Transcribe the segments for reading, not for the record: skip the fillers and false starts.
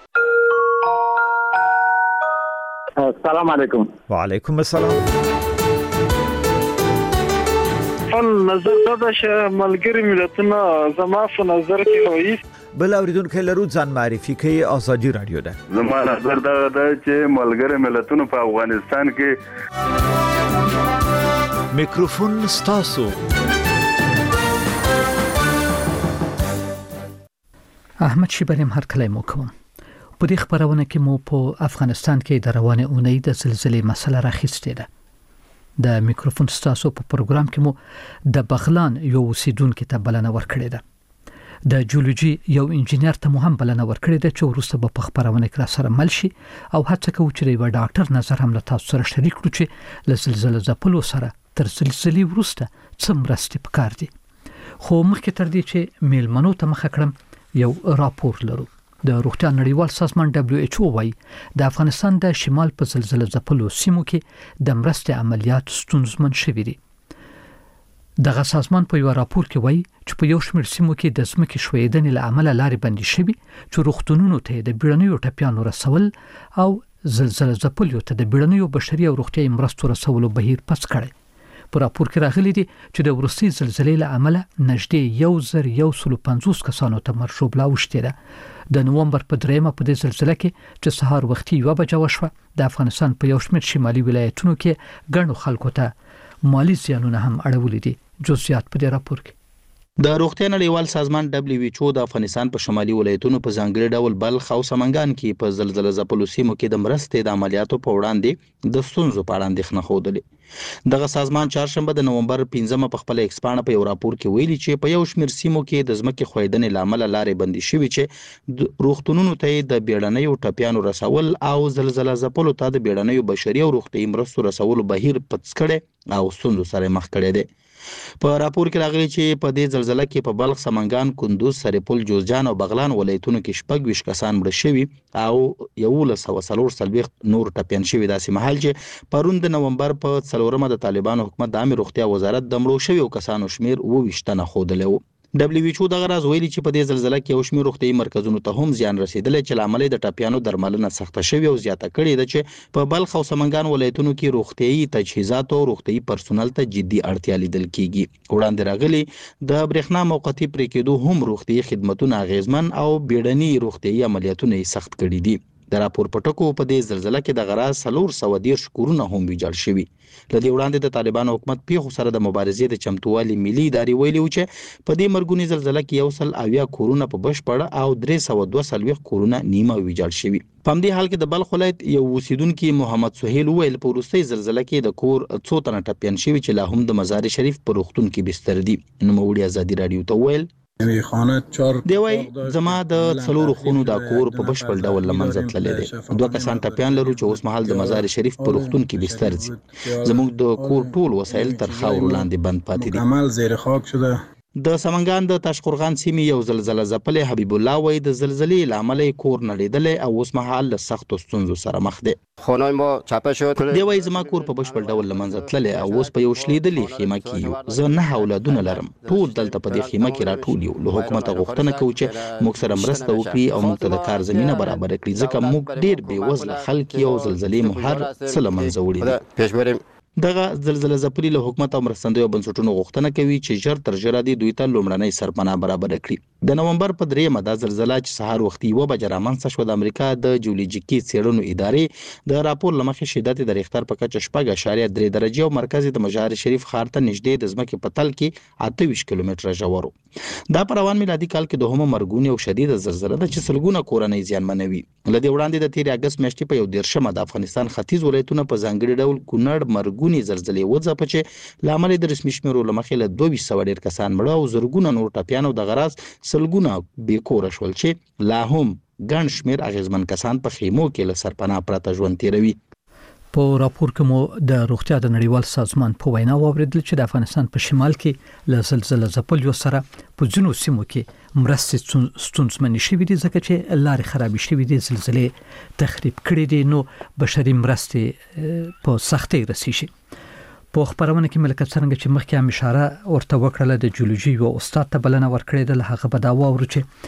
السلام علیکم. وعلیکم السلام. نظر دا چې ملګری ملتونه زما په نظر کې وایي بل اوریدونکو لرو ځان معرفي کوي. آزادي رادیو ده. زما نظر دا چې ملګری ملتونه په افغانستان کې میکروفون ستاسو. احمد شیبریم هر کله مو کوم. په دې خبرونه کې مو په افغانستان کې د روانه اونۍ د زلزلې مسله راخیستې ده. د میکروفون ستاسو په پروګرام کې مو د بغلان یو اوسیدونکو ته بلنه ورکړې ده. د جیولوژي یو انجینر ته مو هم بلنه ورکړې ده چې وروسته په خبرونه کې را سره مل شي او هڅه کوي چې یو ډاکټر نظر هم له تاسو سره شریک کړو چې له زلزلې ځپلو سره تر زلزلې وروسته څه مرستې پکار دي. خو مخکې تر دې چې میلمنو ته مخه کړم یو راپور لرو. د روغتیا نړیوال سازمان WHO وايي د افغانستان د شمال په زلزلې ځپلو سیمو کې د مرستې عملیات ستونزمن شوي دي. دغه سازمان په یو راپور کې وايي چې په یو شمېر سیمو کې د ځمکې ښویېدنې له امله لارې بندي شوي چې روغتونونو ته د بیړنیو ټپیانو رسول او زلزلې ځپلو ته د بیړنیو بشري او روغتیايي مرستو رسولو بهیر پس کړی. په راپور کې راغلي دي چې د وروستي زلزلې له امله نږدې 1150 کسانو ته مرګ ژوبلا وشته ده. د نومبر په 3 په دې زلزلې کې چې سهار وختي 1 بجه وشوه د افغانستان په یو شمېر شمالي ولایتونو کې ګڼو خلکو ته مالی زیانونه هم اړولې دي. جزئیات په دې راپور کې. د روغتیا نړیوال سازمان WHO د افغانستان په شمالي ولایتونو په ځانګړي ډول بلخ او سمنګان کې په زلزلې ځپلو سیمو کې د مرستې د عملیاتو په وړاندې د ستونزو په اړه اندېښنه خوده. دغه سازمان چهارشنبه د نومبر 15 په خپل ایکسپانه په یو راپور کې ویلي چې په یو شمېر سیمو کې د ځمکې ښویېدنې لامل لارې بندي شوي چې روغتونونو ته د بیړنیو ټپیانو رسول او زلزلې ځپلو ته د بیړنیو بشري او روغتیايي مرستو رسولو بهیر پڅ کړي او ستونزو سره مخ کړي دي. په راپور کې راغلي چې په دې زلزلې کې په بلخ، سمنګان، کندوز، سرپل، جوزجان او بغلان ولایتونو کې 26 کسان مړه شوي او 1140 نور ټپیان شوي. داسې مهال چې پرون د نومبر په 4 د طالبانو حکومت د عامه روغتیا وزارت د مړو شویو کسانو شمیر 22 تنه ښودلی و. WHO دغه راز ویلي چې په دې زلزلې کې یو شمېر روغتیايي مرکزونو ته هم زیان رسیدلی چې لامل د ټپیانو درملنه سخته شوې او زیاته کړې ده چې په بلخ او سمنګان ولایتونو کې روغتیايي تجهیزات او روغتیايي پرسونل ته جدي اړتیا لیدل کیږي. وړاندې راغلي د برېښنا موقتی پرې کېدو هم روغتیايي خدماتونه اغیزمن او بیړني روغتیايي عملیاتونه یې سخت کړي دي. د راپور پټکو په دې زلزلې کې د غراز 430 کورونه هم ویجاړ شوي. لدې وړاندې د طالبانو حکومت پیښو سره د مبارزې د چمتووالي ملي ادارې ویلي و چې په دې مرګونی زلزلې کې 180 کورونه په بشپړه او 342 کورونه نیمه ویجاړ شوي. په همدې حال کې د بلخ ولایت یو اوسیدونکي محمد سهیل ویل په وروستۍ زلزلې کې د کور څو تنه ټپیان شوي چې لا هم د مزار شریف په روغتون کې بستر دي. نوموړي ازادي رادیو ته ویل دی وای زما د 4 خونو د کور په بشپړ ډول لمنځه تللی دی. 2 کسان ټپیان لرو چې اوس مهال د مزار شریف په روغتون کې بستر دي. زموږ د کور ټول وسایل تر خاورو لاندې بند پاتې دي. د سمنګان د تاشقرغان سیمې یو زلزلې ځپلې حبیب الله وای د زلزلې لامل کور نړیدلې او اوس مهال له سختو ستونزو سره مخ دی. خونای ما چاپه شد. دی وای زما کور په بشپړ ډول لمنځه تللی او اوس په یو شلیدلې خیمه کې یو. زه 9 اولادونه لرم. ټول دلته په دې خیمه کې راټول یو. له حکومت غوښتنه کوي چې موږ سره مرسته وکړي او موږ ته د کار زمينه برابر کړي ځکه موږ ډیر بې وزله خلک یو. زلزلې مو هر څه لمنځه وړي. دغه زلزلې ځپلي له حکومت او مرستندویو بنسټونو غوښتنه کوي چې ژر تر ژره دې دوی ته لومړنۍ سرپناه برابر کړي. د نومبر په 3 دا زلزلې چې سهار وختي 1 بجه رامنځته شوه د امریکا د جیولوژیکي څېړنو ادارې د راپور له مخې شدت د ریختر په کچه 4.3 درجه او مرکز د مزار شریف ښار ته نږدې د ځمکې په تل کې 28 کیلومتره ژور و. دا په روان میلادي کال کې دوهمه مرګونی او شدید زلزلې ده چې سلګونه کورنۍ زیانمنوي. له دې وړاندې د 13 اگست میاشتې په 1 د افغانستان ختیځ ولایتونو په ځانګړي ډول کونړ مرګونی زلزلې وځپه چې لامل د رسمي شمیرو لمخې له 200 کسان مړه او زرګونه نور ټپیان او د غراز سلګونه بې کور شول چې لا هم ګڼ شمیر اغیزمن کسان په خیمو کې له سرپناه پرته ژوند تیروي. په راپور کې مو د روغتیا د نړیوال سازمان په وینا واوریدل چې د افغانستان په شمال کې له زلزلې ځپلو سره په ځینو سیمو کې مرستې ستونزمنې شوې دي ځکه چې لارې خرابې شوې دي، زلزلې تخریب کړې دي، نو بشري مرستې په سختۍ رسیږي. په خبرونه کې ملک څنګه چې مخکې هم اشاره ورته وکړه د جیولوژي او استاد ته بلنه ورکړې ده، هغه به دا واورو چې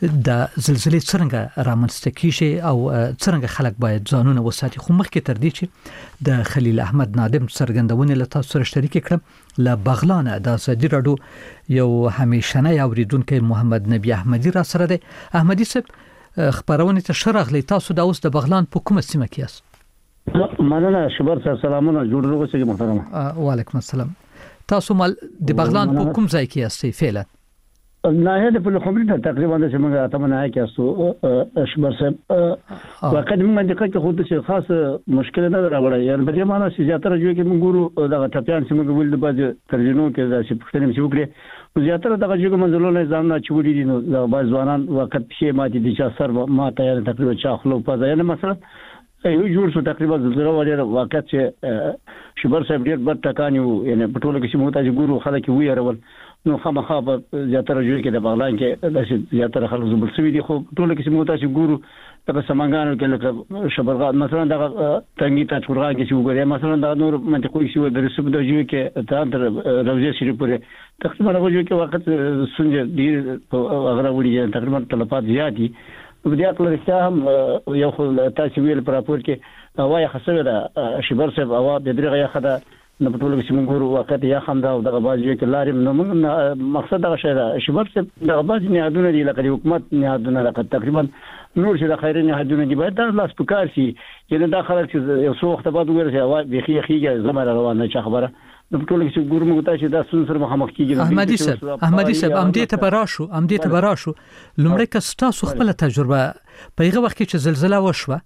د زلزلې څنګه رامنځته کیږي او څنګه خلک باید ځانونه وساتي. خو مخکې تر دې چې د خلیل احمد نادم څرګندونه له تاسو سره شریک کړم له بغلان د ازادي رادیو یو همیشنه اوریدونکو محمد نبی احمدی را سره دی. احمدی صاحب خبرونه ته شرغلی تاسو د اوس د بغلان په کومه سیمه کې یاست؟ مننه شبر سره سلامونه جوړ روغسه محترم. وعلیکم السلام. تاسو مال د بغلان په کوم ځای کې یاست فعلا؟ نه د په خبرې تقریبا د څنګه اتمنه کې یاستو شبر صاحب وقت موږ د کې خود څه خاص مشکل نه راوړی یعنی په دې معنی چې زیاتره جو کې موږ ګورو د ټاپیان چې موږ ول د باز ترجمو کې د پښتنې چې وکړي زیاتره دغه جو منځلونه ځان نه چوری دي نو د باز ځوانان وخت شي ماتي دي چې سر ما ته یعنی تقریبا چا خلو په ځای نه مثلا یو جوړ شو تقریبا زلزلہ وړي واقعیت چې شبر صاحب ډیر بد ټکانیو یعنی په ټوله کې موږ ته ګورو خلک ویرول نو خامخا په زیاتره جو کې د بغلان کې د زیاتره خلک زبر سوي دي خو ټوله کې موږ ته ګورو د سمنګانو کې لکه شبرغان مثلا د تنګی ته چورغان کې وګورئ مثلا د نور منطقو کې د رسوب د جو کې تر روزي شریف پورې تقریبا راوځي کې وخت سنجه دي هغه وړي تقریبا تلفات زیات دي په دې اړه رښتیا هم یو خل تاسو ویل پر راپور کې هوا یې خسره ده شبر صاحب هوا د درغه یې خده نه په ټولو کې موږ ګورو وخت یې خمدا او د بازي کې لارې نو موږ مقصد دا شی ده شبر صاحب د بازي نه ادونه دي لکه حکومت نه ادونه لکه تقریبا نور چې د خیرین ادونه دي باید د لاس پکار شي چې دا خلک چې یو څو وخت بعد ورسي هوا بيخي خيږي زمره روانه چا خبره نو ټول کې ګورو موږ ته چې دا سن سره مخامخ کیږي. احمدی صاحب ام دې ته براشو لمړی که تاسو خپل تجربه په هغه وخت کې چې زلزلہ وشوه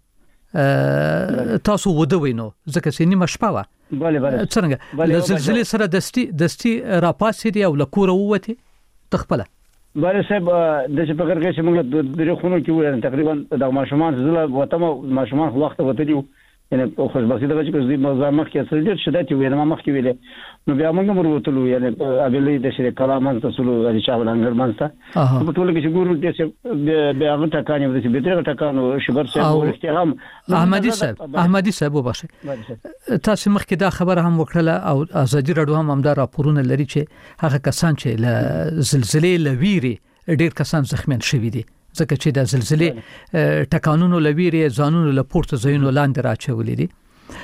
تاسو وده وینو ځکه چې نیمه شپه و څنګه د زلزلې سره دستی راپاسې دی او لکوره ووته تخپله بله صاحب د څه فکر کې چې موږ د خونو کې وایو تقریبا د ماشومان زلزلہ وته ماشومان وخت وته دی یعنی خوشبختی دغه چې د مزامخ کې اصل ډیر شدت وي نه مخ کې ویل نو بیا موږ مرغوتلو یعنی ابلې د شری کلامن تاسو د شاول انګر مانسته په ټول کې چې ګورو چې بیا هغه ټکانې ودی چې به ټکانو شبر صاحب احترام احمدی صاحب وبخښه تاسو مخکې دا خبره هم وکړه او ازادي رادیو هم دا راپورونه لري چې هغه کسان چې له زلزلې لويري ډیر کسان زخمیان شوي دي ځکه چې د زلزلې ټکانونو لويري ځانونو له پورته ځایونو لاندې راچولې دي.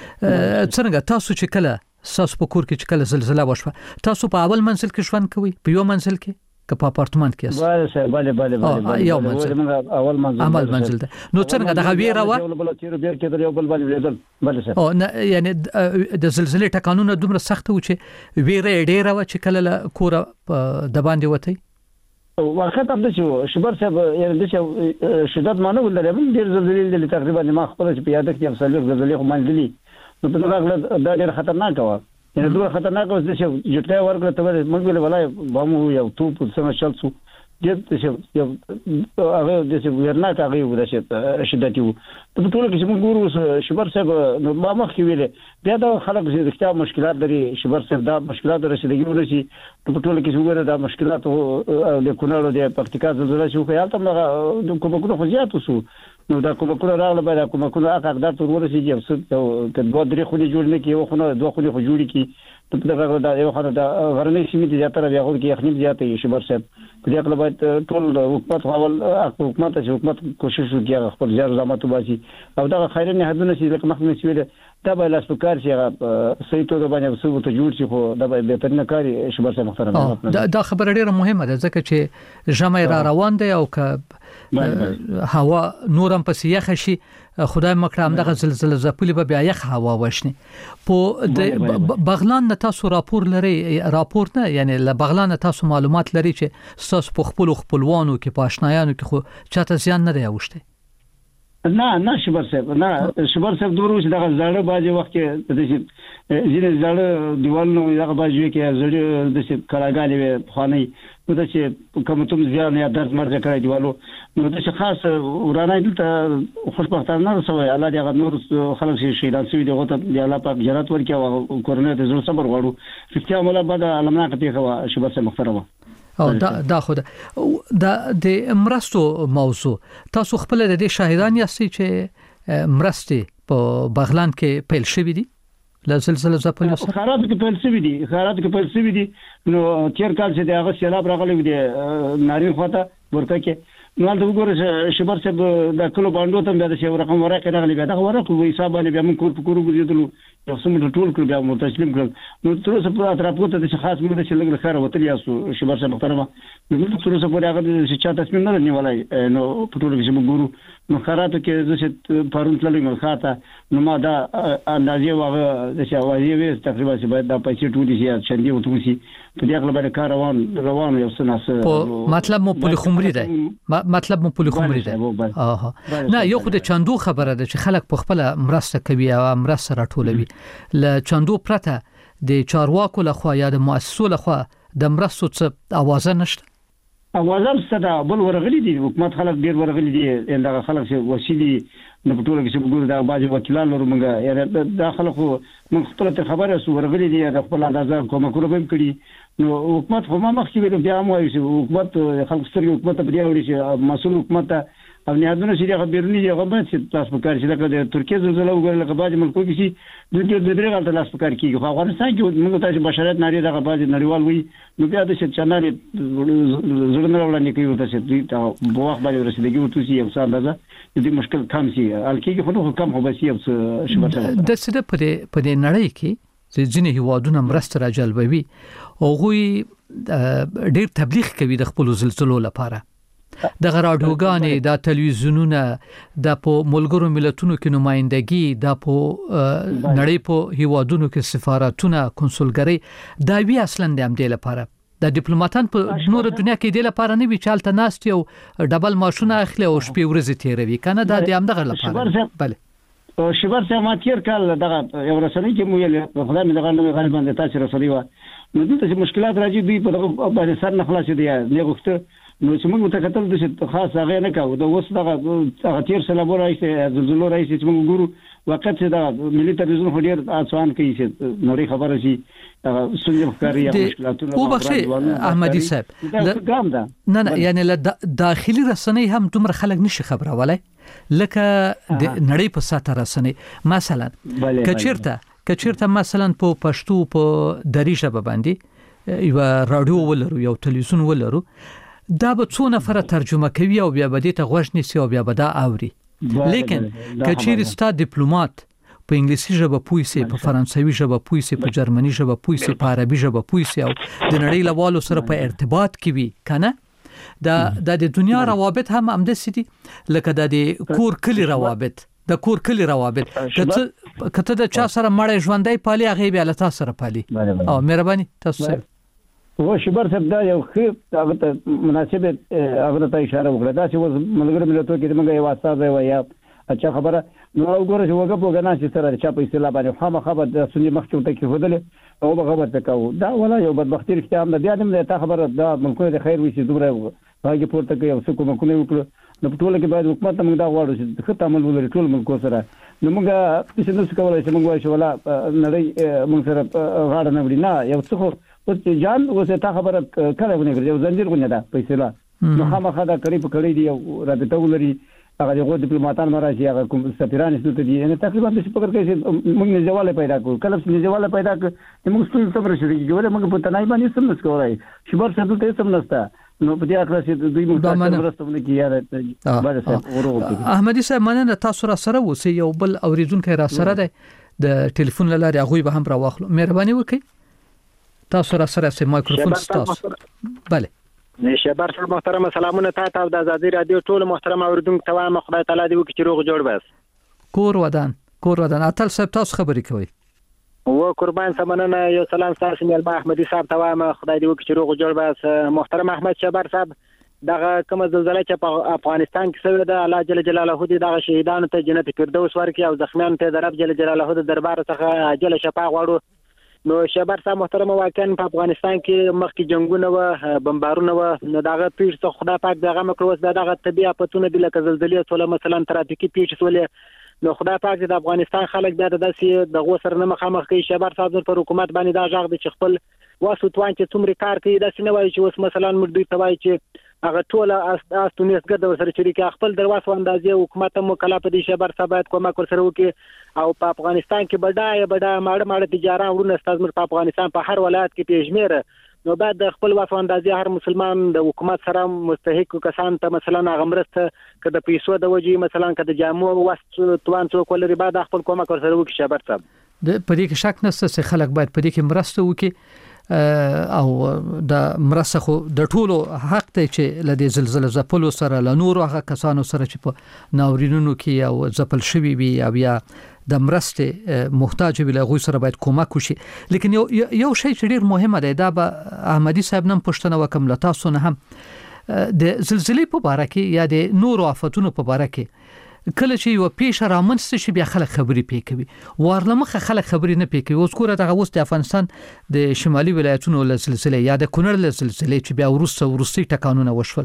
څنګه تاسو چې کله ساس په کور کې چې کله زلزلہ وشوه تاسو په اول منزل کې ژوند کوئ په یو منزل کې که په اپارتمان کې بله یو منزل اول منزل ده نو څنګه د غویره و بل تیر بیر کې یو بل باندې بله او یعنی د زلزلې ټکانونه دومره سخت و چې ویره ډیره و چې کله کور د باندې وتی وخت هم د شبر صاحب یعنی د شدت معنی ولري موږ ډیر زلزلې د تقریبا ما خپل چې په یاد کې هم سلوک زلزلې خو مانځلي نو په دغه دا ډیر خطرناک و یعنی دوه خطرناک و چې جټه ورګله ته موږ ویل ولای بامو یو تو په سم شلسو دې چې هغه د څه ورناک هغه و د شدت و په ټول کې موږ ګورو شبر صاحب نو ما مخ کې ویل بیا دا خلک چې رښتیا مشکلات لري شبر صاحب دا مشکلات رسیدګي ورسي په ټول کې وګوره دا مشکلات د کونړ د پکتیکا زلزلہ شو خیال ته د کومه خو زیات وسو نو دا کومه راغله به دا کومه حقدار تر ورسیږي او څه دوه درې خو جوړ نه کی یو خو دوه خو جوړی کی ته دا یو خو دا غرنۍ سیمه دي زیاتره بیا خو کې یخنۍ زیاتې شبر صاحب په دې اړه باید ټول حکومت حکومت کوشش وکړي خپل ځای زمات وباسي او دا خیرن هدونه چې لکه مخکې نشوي دا به لاس پکار شي صحیح توګه باندې څه ته جوړ شي خو دا به بهترینه کاری شبر صاحب محترم دا خبره ډیره مهمه ده ځکه چې ژمي را روان دی او که هوا نورم پس یخ شي خدای مکرم دغه زلزلہ زپلی به بیا یخ هوا وشني په بغلان نه تاسو راپور لري راپور نه یعنی له بغلان تاسو معلومات لري چې تاسو په خپلوانو کې پاشنایانو کې خو چاته زیان نه دی اوشته نه شبر صاحب نه شبر صاحب دورو چې دغه زړه باجه وخت کې د ځینې زړه دیوالونو دغه باجه کې زړه د کلاګانې خاني نو د چې کوم تم زیان یا درد مرزه کړی دیوالو نو د خاص ورانه دلته خوشبختانه سوی الله دې غنور خلک شي دا سوي دغه ته دی الله پاک جنت ورکړي او کورنه د زړه صبر غواړو چې مولا بعد علمناک پیښه شبر صاحب محترم او دا خو د مرستو موضوع تاسو خپل د دې شاهدان یاستئ چې مرستې په بغلان کې پیل شوې دي ل زلزلہ زپلی سره خراب کې پیل شوې دي نو تیر کال چې دغه سیلاب راغلی دی ناری خواته ورته کې نو دا وګوره شبر صاحب د کلو باندې ته د شي رقم ورکه راغلی بیا دا ورکه وې حساب باندې بیا موږ کور ګرځیدلو یو څه ټول کړ بیا مو تسلیم کړ نو تر اوسه په اطرافو ته د خاص موږ چې لګ خیر وتلی یاسو شبر صاحب محترمه نو تر اوسه پورې هغه چې چا تصمیم نه نیولای نو په ټول کې موږ ګورو نو خراته کې چې پرون تللی مو خاطه نو ما دا اندازې واغه د شاوازي وې تقریبا چې باید دا پیسې ټول شي چندې وتوسی په دې خپل باندې کار روان یو څه ناس مطلب مو پولی خمري دی مطلب مو پولی خمري دی نه یو خو د چاندو خبره ده چې خلک په خپل مرسته کوي او مرسته راټولوي ل چاندو پرته د چارواکو لخوا یا د مؤسسو لخوا د مرستو څه आवाज نشته اوازم ستدا بل ورغلي دي حکومت خلک ډیر ورغلي دي دا خلک چې وسیلي نو په ټول کې چې وګورو دا باج وکیلان لرو موږ یا دا خلکو موږ خپل ته خبره سو ورغلي دي د خپل اندازه کومه کوله به کړی نو حکومت خو ما مخکې ویل بیا مو چې حکومت خلک سترګې حکومت په دی وړي چې مسؤل حکومت او نیادونه چې هغه بیرونی هغه باید چې تاسو په کار چې د ترکیه زلزلہ وګورل لکه باج ملکو کې چې د دې غلط لاس په کار کیږي خو افغانستان کې موږ ته بشریت ناری دغه باج نړیوال وي نو بیا د چناري زړه وړاندې کوي ته چې دا بوخ باندې رسیدګي ورته یو څه اندازه دې مشکل کم شي الکیږي خو کم هو بس یو څه شبته د څه په نړۍ کې چې ځینې هیوادونه مرسته راجلبوي او غوي ډېر تبلیغ کوي د خپل زلزلو لپاره د راډیوګانې د تلویزیونونو د په ملګرو ملتونو کې نمائندګي د په نړۍ په هیوادونو کې سفارتونه کنسولګری دا وی اصلا د هم د لپاره د ډیپلوماټان په نور دنیا کې د لپاره نه وی چالت ناست یو ډبل ماشونه اخلي او شپې ورځې تیروي کنه دا د هم دغه لپاره بله شبر سه ما تیر کال دغه یو رسنۍ کې مو یې په خدای مې دغه غالبا د تاسو رسنۍ و نو دغه مشکلات راځي دوی په دغه باندې سر نه خلاص دي نه غوښته نو چې موږ ته کتل د خاص هغه نه کاوه د اوس دغه تیر سره مو راځي زلزلو راځي چې موږ ګورو وخت چې دا ملي تلویزیون خو ډیر آسان کوي چې نوري خبره شي سنجو ښکاری یا مشکلاتونه او بخښي احمدي صاحب نه یعنی داخلي رسنۍ هم دومره خلک نشي خبرولای لکه د نړۍ په ساته رسنۍ مثلا کچیرته مثلا په پښتو په دری ژبه باندې یو رادیو ولرو یو تلویزیون ولرو دا به څو نفر ترجمه کوي او بیا به دې ته غوښ نیسي او بیا به دا اوري لیکن کچیر ستا ډیپلوماټ په انګلیسي ژبه پوي سي په فرانسوي ژبه پوي سي په جرمني ژبه پوي سي په عربي ژبه پوي سي او د نړۍ لوالو سره په ارتباط کې وي کنه د دنیا روابط هم همداسې دي لکه د کور کلی روابط کته د چا سره مړ ژوندۍ پالي هغه بیا له تاسو سره پالي او مهرباني تاسو و شبر صاحب دا یو ښه هغه ته مناسب هغه ته اشاره وکړه دا چې ملګری ملتونو کې موږ یو واسطه دی یا اچھا خبره نو وګوره چې وګه په غنا چې سره چا په اصطلاح باندې خامخا د سنې مخکې ته کې هودل او به خبر تکاو دا ولا یو بدبختی رښتیا هم بیا دې ته خبره دا ملکونه د خیر وي چې دومره هغه پورته کوي او څه کومه وکړو نو په ټول کې باید حکومت موږ دا غواړو چې ښه تعامل ولري ټول ملکو سره نو موږ څه نه کولای چې موږ وایو ولا نړۍ موږ سره غاړه نه وړي نه یو څه او جان اوسه تا خبره کړه ونه یو زنجیر غونډه ده په اصطلاح نو خامخا دا کړي په کړي دی او رابطه ولري هغه دغه ډیپلوماټان مراشي هغه کوم سفیران ستو دي نه تقریبا د شپږ کې موږ نه جواله پیدا کړو کله چې نه جواله پیدا کړ موږ ټول څومره شي ګوره موږ په تنای باندې سم نس کولای شبر څه ته سم نستا نو په دې اخر چې دوی موږ ورستونه کیاره بعد څه احمدي صاحب مننه تاسو را سره وسی یو بل اوریدونکو را سره ده د ټلیفون لاره هغه به هم را واخلو مهرباني وکړئ تاسو را سره سه مایکروفون تاسو بله شبر صاحب محترم سلامونه تاسو د آزادي رادیو ټول محترم اوریدونکو ته وایم خدای تعالی دې وکړي چې روغ جوړ بس کور ودان اتل صاحب تاسو خبرې کوي و قربان سمنه یو سلام تاسو مېلمه احمدي صاحب ته وایم خدای دې وکړي چې روغ جوړ بس محترم احمد شبر صاحب دغه کوم زلزلہ چې په افغانستان کې شوې ده الله جل جلاله دې دغه شهیدانو ته جنت فردوس ورکړي او زخمیانو ته د رب جل جلاله د دربار څخه عاجل شفا غواړو نو شبر صاحب محترم واقعا په افغانستان کې مخکې جنگونه و بمبارونه و نو دغه پیښ څخه خدای پاک دغه مکروس دغه طبيعي افتونه د لکه زلزلې ټول مثلا ترافیکي پیښ سولې نو خدای پاک د افغانستان خلک بیا د داسې د غوسر نه مخامخ کوي شبر صاحب پر حکومت باندې دا ځاغ د خپل واسو توان چې څومره کار کوي داسې نه وایي چې اوس مثلا موږ دوی ته وایي چې هغه ټول استونیس ګرځي سره شریک خپل دروازه اندازې حکومت مو کلا په دې شبر صاحب کومه کول سره وکي او په افغانستان کې بډای ماړه تجارت ورونه ستاسو په افغانستان په هر ولایت کې پیشمیر نو بعد د خپل واف اندازې هر مسلمان د حکومت سره مستحق کسان ته مثلا غمرسته که د پیسو د وجې مثلا که د جامو وست توان څوک ولري بعد خپل کومک ورسره وکړي شهبر صاحب د پدې کې شک نشته چې خلک باید پدې کې مرسته وکړي او د مرسته خو د ټولو حق ته چې لدې زلزلې زپلو سره له نورو هغه کسانو سره چې په ناورینونو کې او زپل شوی وي او یا د مرسته محتاج وي له غوي سره باید کومک وشي لیکن یو شی چې ډیر مهمه دی دا به احمدي صاحب نن پښتنه وکم لتا سونه هم د زلزلې په اړه کې یا د نورو آفتونو په اړه کې کله چې یو پیښه رامنځته شي بیا خلک خبرې پې کوي ورلمخه خلک خبرې نه پې کوي اوس ګوره دغه اوس د افغانستان د شمالي ولایتونو له سلسله یا د کونړ له سلسله چې بیا ورستي ټکانونه وشول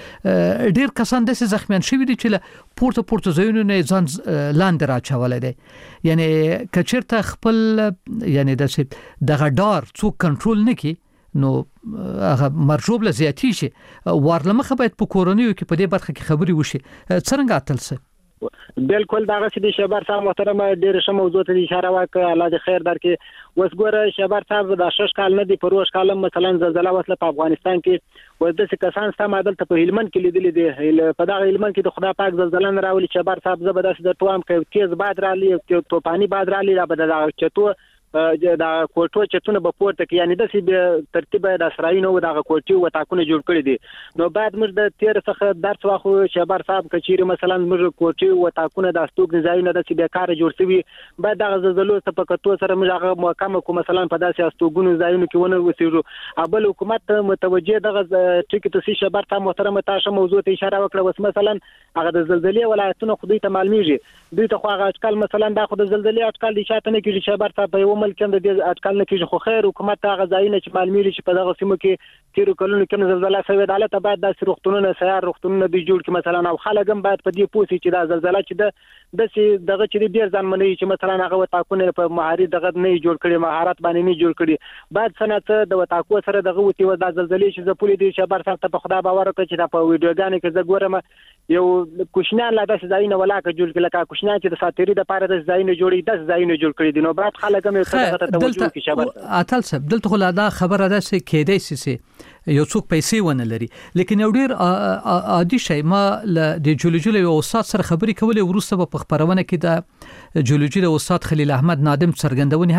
ډیر کسان د زخمیان شوی دي چې له پورته ځایونو نه ځان لاندې راچولای دي یعنی کچرته خپل یعنی دغه ډار څوک کنټرول نه کی نو هغه مرجوب له زیاتی شي ورلمخه باید په کورونیو کې په دې برخه کې خبري وشي څنګه اتلسه بالکل دا غسی د شهبر صاحب محترم ډیر ښه موضوع ته اشاره وکړه الله دې خیر درکړي وسګوره شهبر صاحب د 6 کال نه دی پروش کالم مثلا زلزلہ وسله په افغانستان کې ورته کسان سم عدل ته په هلمند کې لیدل دي په دغه هلمند کې د خدای پاک زلزلہ نه راولي شهبر صاحب زبردست د توام کې تیز باد رالي توپانی باد رالي را بد دغه چتو دا کوټو چتونه په پورته کې یعنی د سی ترتیب د اسرائیل نو دغه کوټي و تاکونه جوړ کړی دي نو بعد موږ د 13 څخه درس واخو شهبر صاحب کچيري مثلا موږ کوټي و تاکونه د استوګ نزاینه د سی بیکاره جوړ شوی بعد دغه زلزلو ته په کتو سره موږ هغه محکمه کو مثلا په داسې استوګونو ځایونو کې ونه وسیږو ابل حکومت متوجه دغه ټکی ته شهبر صاحب محترم تاسو موضوع ته اشاره وکړه وس مثلا هغه د زلزلې ولایتونو خدای ته معلومیږي دوی ته خو هغه اټکل مثلا د خو د زلزلې اټکل دي شاته نه کیږي شهبر صاحب ملک د دې اټکل نه کیږي خو خیر حکومت هغه ځایونه چې معلومیږي چې په دغه سیمو کې تیر کلونو کې زلزلہ شوې ده البته بعد د سرختونو سیار رختونو د جوړ کې مثلا او خلک هم باید په دې پوسي چې دا زلزلہ چې دغه چې ډیر ځان مني چې مثلا هغه وتاکونه په مهاري دغه نه جوړ کړي مهارت باندې نه جوړ کړي بعد سنت د وتاکو سره دغه وتی و د زلزلې چې زپولې دي شهبر صاحب ته په خدا باور وکړي چې دا په ویډیوګانو کې زه ګورم یو کوشنان لا داسې ځایونه ولاکه جوړ کړي لکه کوشنان چې د ساتيري د پاره د ځایونه جوړي د ځایونه جوړ کړي دي نو بعد خلک هم ته توجه کوي شهبر اتل صاحب دلته خو دا خبره ده چې کېدای شي یو څوک پیسې ونه لري لیکن یو ډیر عادي شی ما د جیولوژي او استاد سره خبرې کولې ورسته په خبرونه کې د جیولوژي او استاد خلیل احمد نادم څرګندونې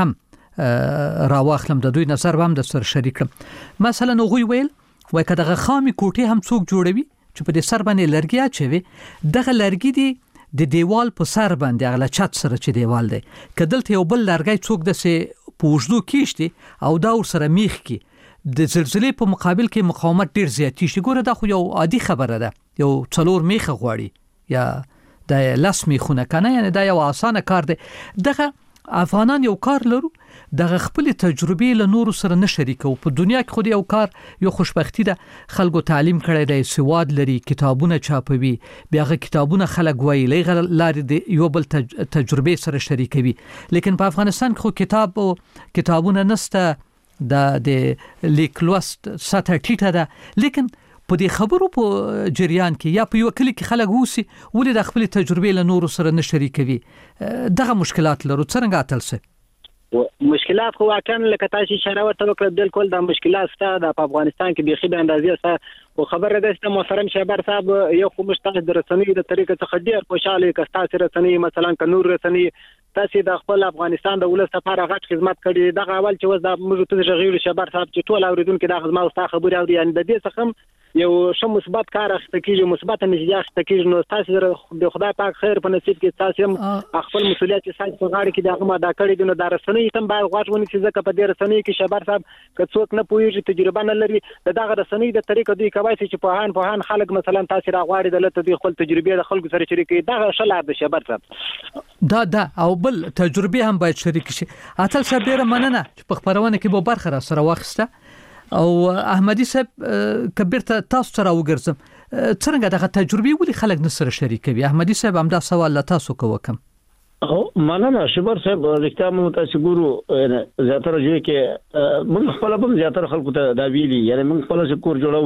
هم راواخلم د دوی نظر هم د سر شریک مثلا غوي ویل وای کداغه خامي کوټه هم څوک جوړوي چې په دې سر باندې لرګي اچوي دغه لرګي دی د دیوال په سر باندې هغه چت سره چې دیوال دی کدلته یو بل لرګي څوک د سه پوجدو کیشتي او دا ور سره میخ کی د زلزلې په مقابل کې مقاومت ډیر زیاتی شي ګوره دا خو یو عادي خبره ده یو څلور میخ غواړي یا د لاس میخونه کنه یعنی دا یو اسانه کار دی دغه افغانان یو کار لرو دغه خپل تجربې له نورو سره نه شریکو په دنیا کې خو یو کار یو خوشبختی ده خلکو تعلیم کړی دی سواد لري کتابونه چاپوي بیاغه کتابونه خلک وایي لارې د یو بل تجربې سره شریکوي لیکن په افغانستان کې خو کتابونه نسته د لیکلوست سطح ټیټه ده لیکن په دې خبرو په جریان کې یا په یو کلی کې خلک ووسی ولې د خپل تجربې له نورو سره نه شریکوي دغه مشکلات لرو څنګه اتلسه مشکلات خو واقعا لکه تاسو اشاره وکړه بالکل د مشکلات سره د افغانستان کې بيخي به اندازې سره او خبره ده چې محترم شهبر صاحب یو خو مشتاق د رسنۍ د طریقې څخه ډیر خوشاله کستا سره رسنۍ مثلا کنور رسنۍ تاسو د خپل افغانستان د ولس لپاره غټ خدمت کړي دغه اول چې وز د موږ ته غوړي شهبر صاحب چې ټول اوریدونکو د خدمت او خبري اوري ان د دې څخه یو شم مثبت کار اخته کیږي مثبت نتیجه اخته کیږي نو تاسو د خدای پاک خیر په نصیب کې تاسو هم خپل مسولیت ساتي په غاړه کې دغه ما دا کړی نو د رسنۍ تم باید غواړو چې ځکه په دې رسنۍ کې شهبر صاحب که څوک نه پوهیږي تجربه نه لري دغه رسنۍ د طریقې دوی کوي چې په هان خلک مثلا تاسو راغواړي د لته خپل تجربه د خلکو سره شریکي دغه شلار د شهبر صاحب دا او بل تجربه هم باید شریک شي اتل صاحب ډیره مننه چې په خبرونه کې به برخه را سره واخسته او احمدي صاحب کبیر ته تاسو سره وګرځم څنګه دغه تجربه ولې خلک نه سره شریکوي احمدي صاحب هم دا سوال لا تاسو کوم او مننه شهبر صاحب رښتیا مو تاسو ګورو زیاتره ځکه موږ خپل هم زیاتره خلکو ته دا ویلي یعنی موږ خپل کور جوړو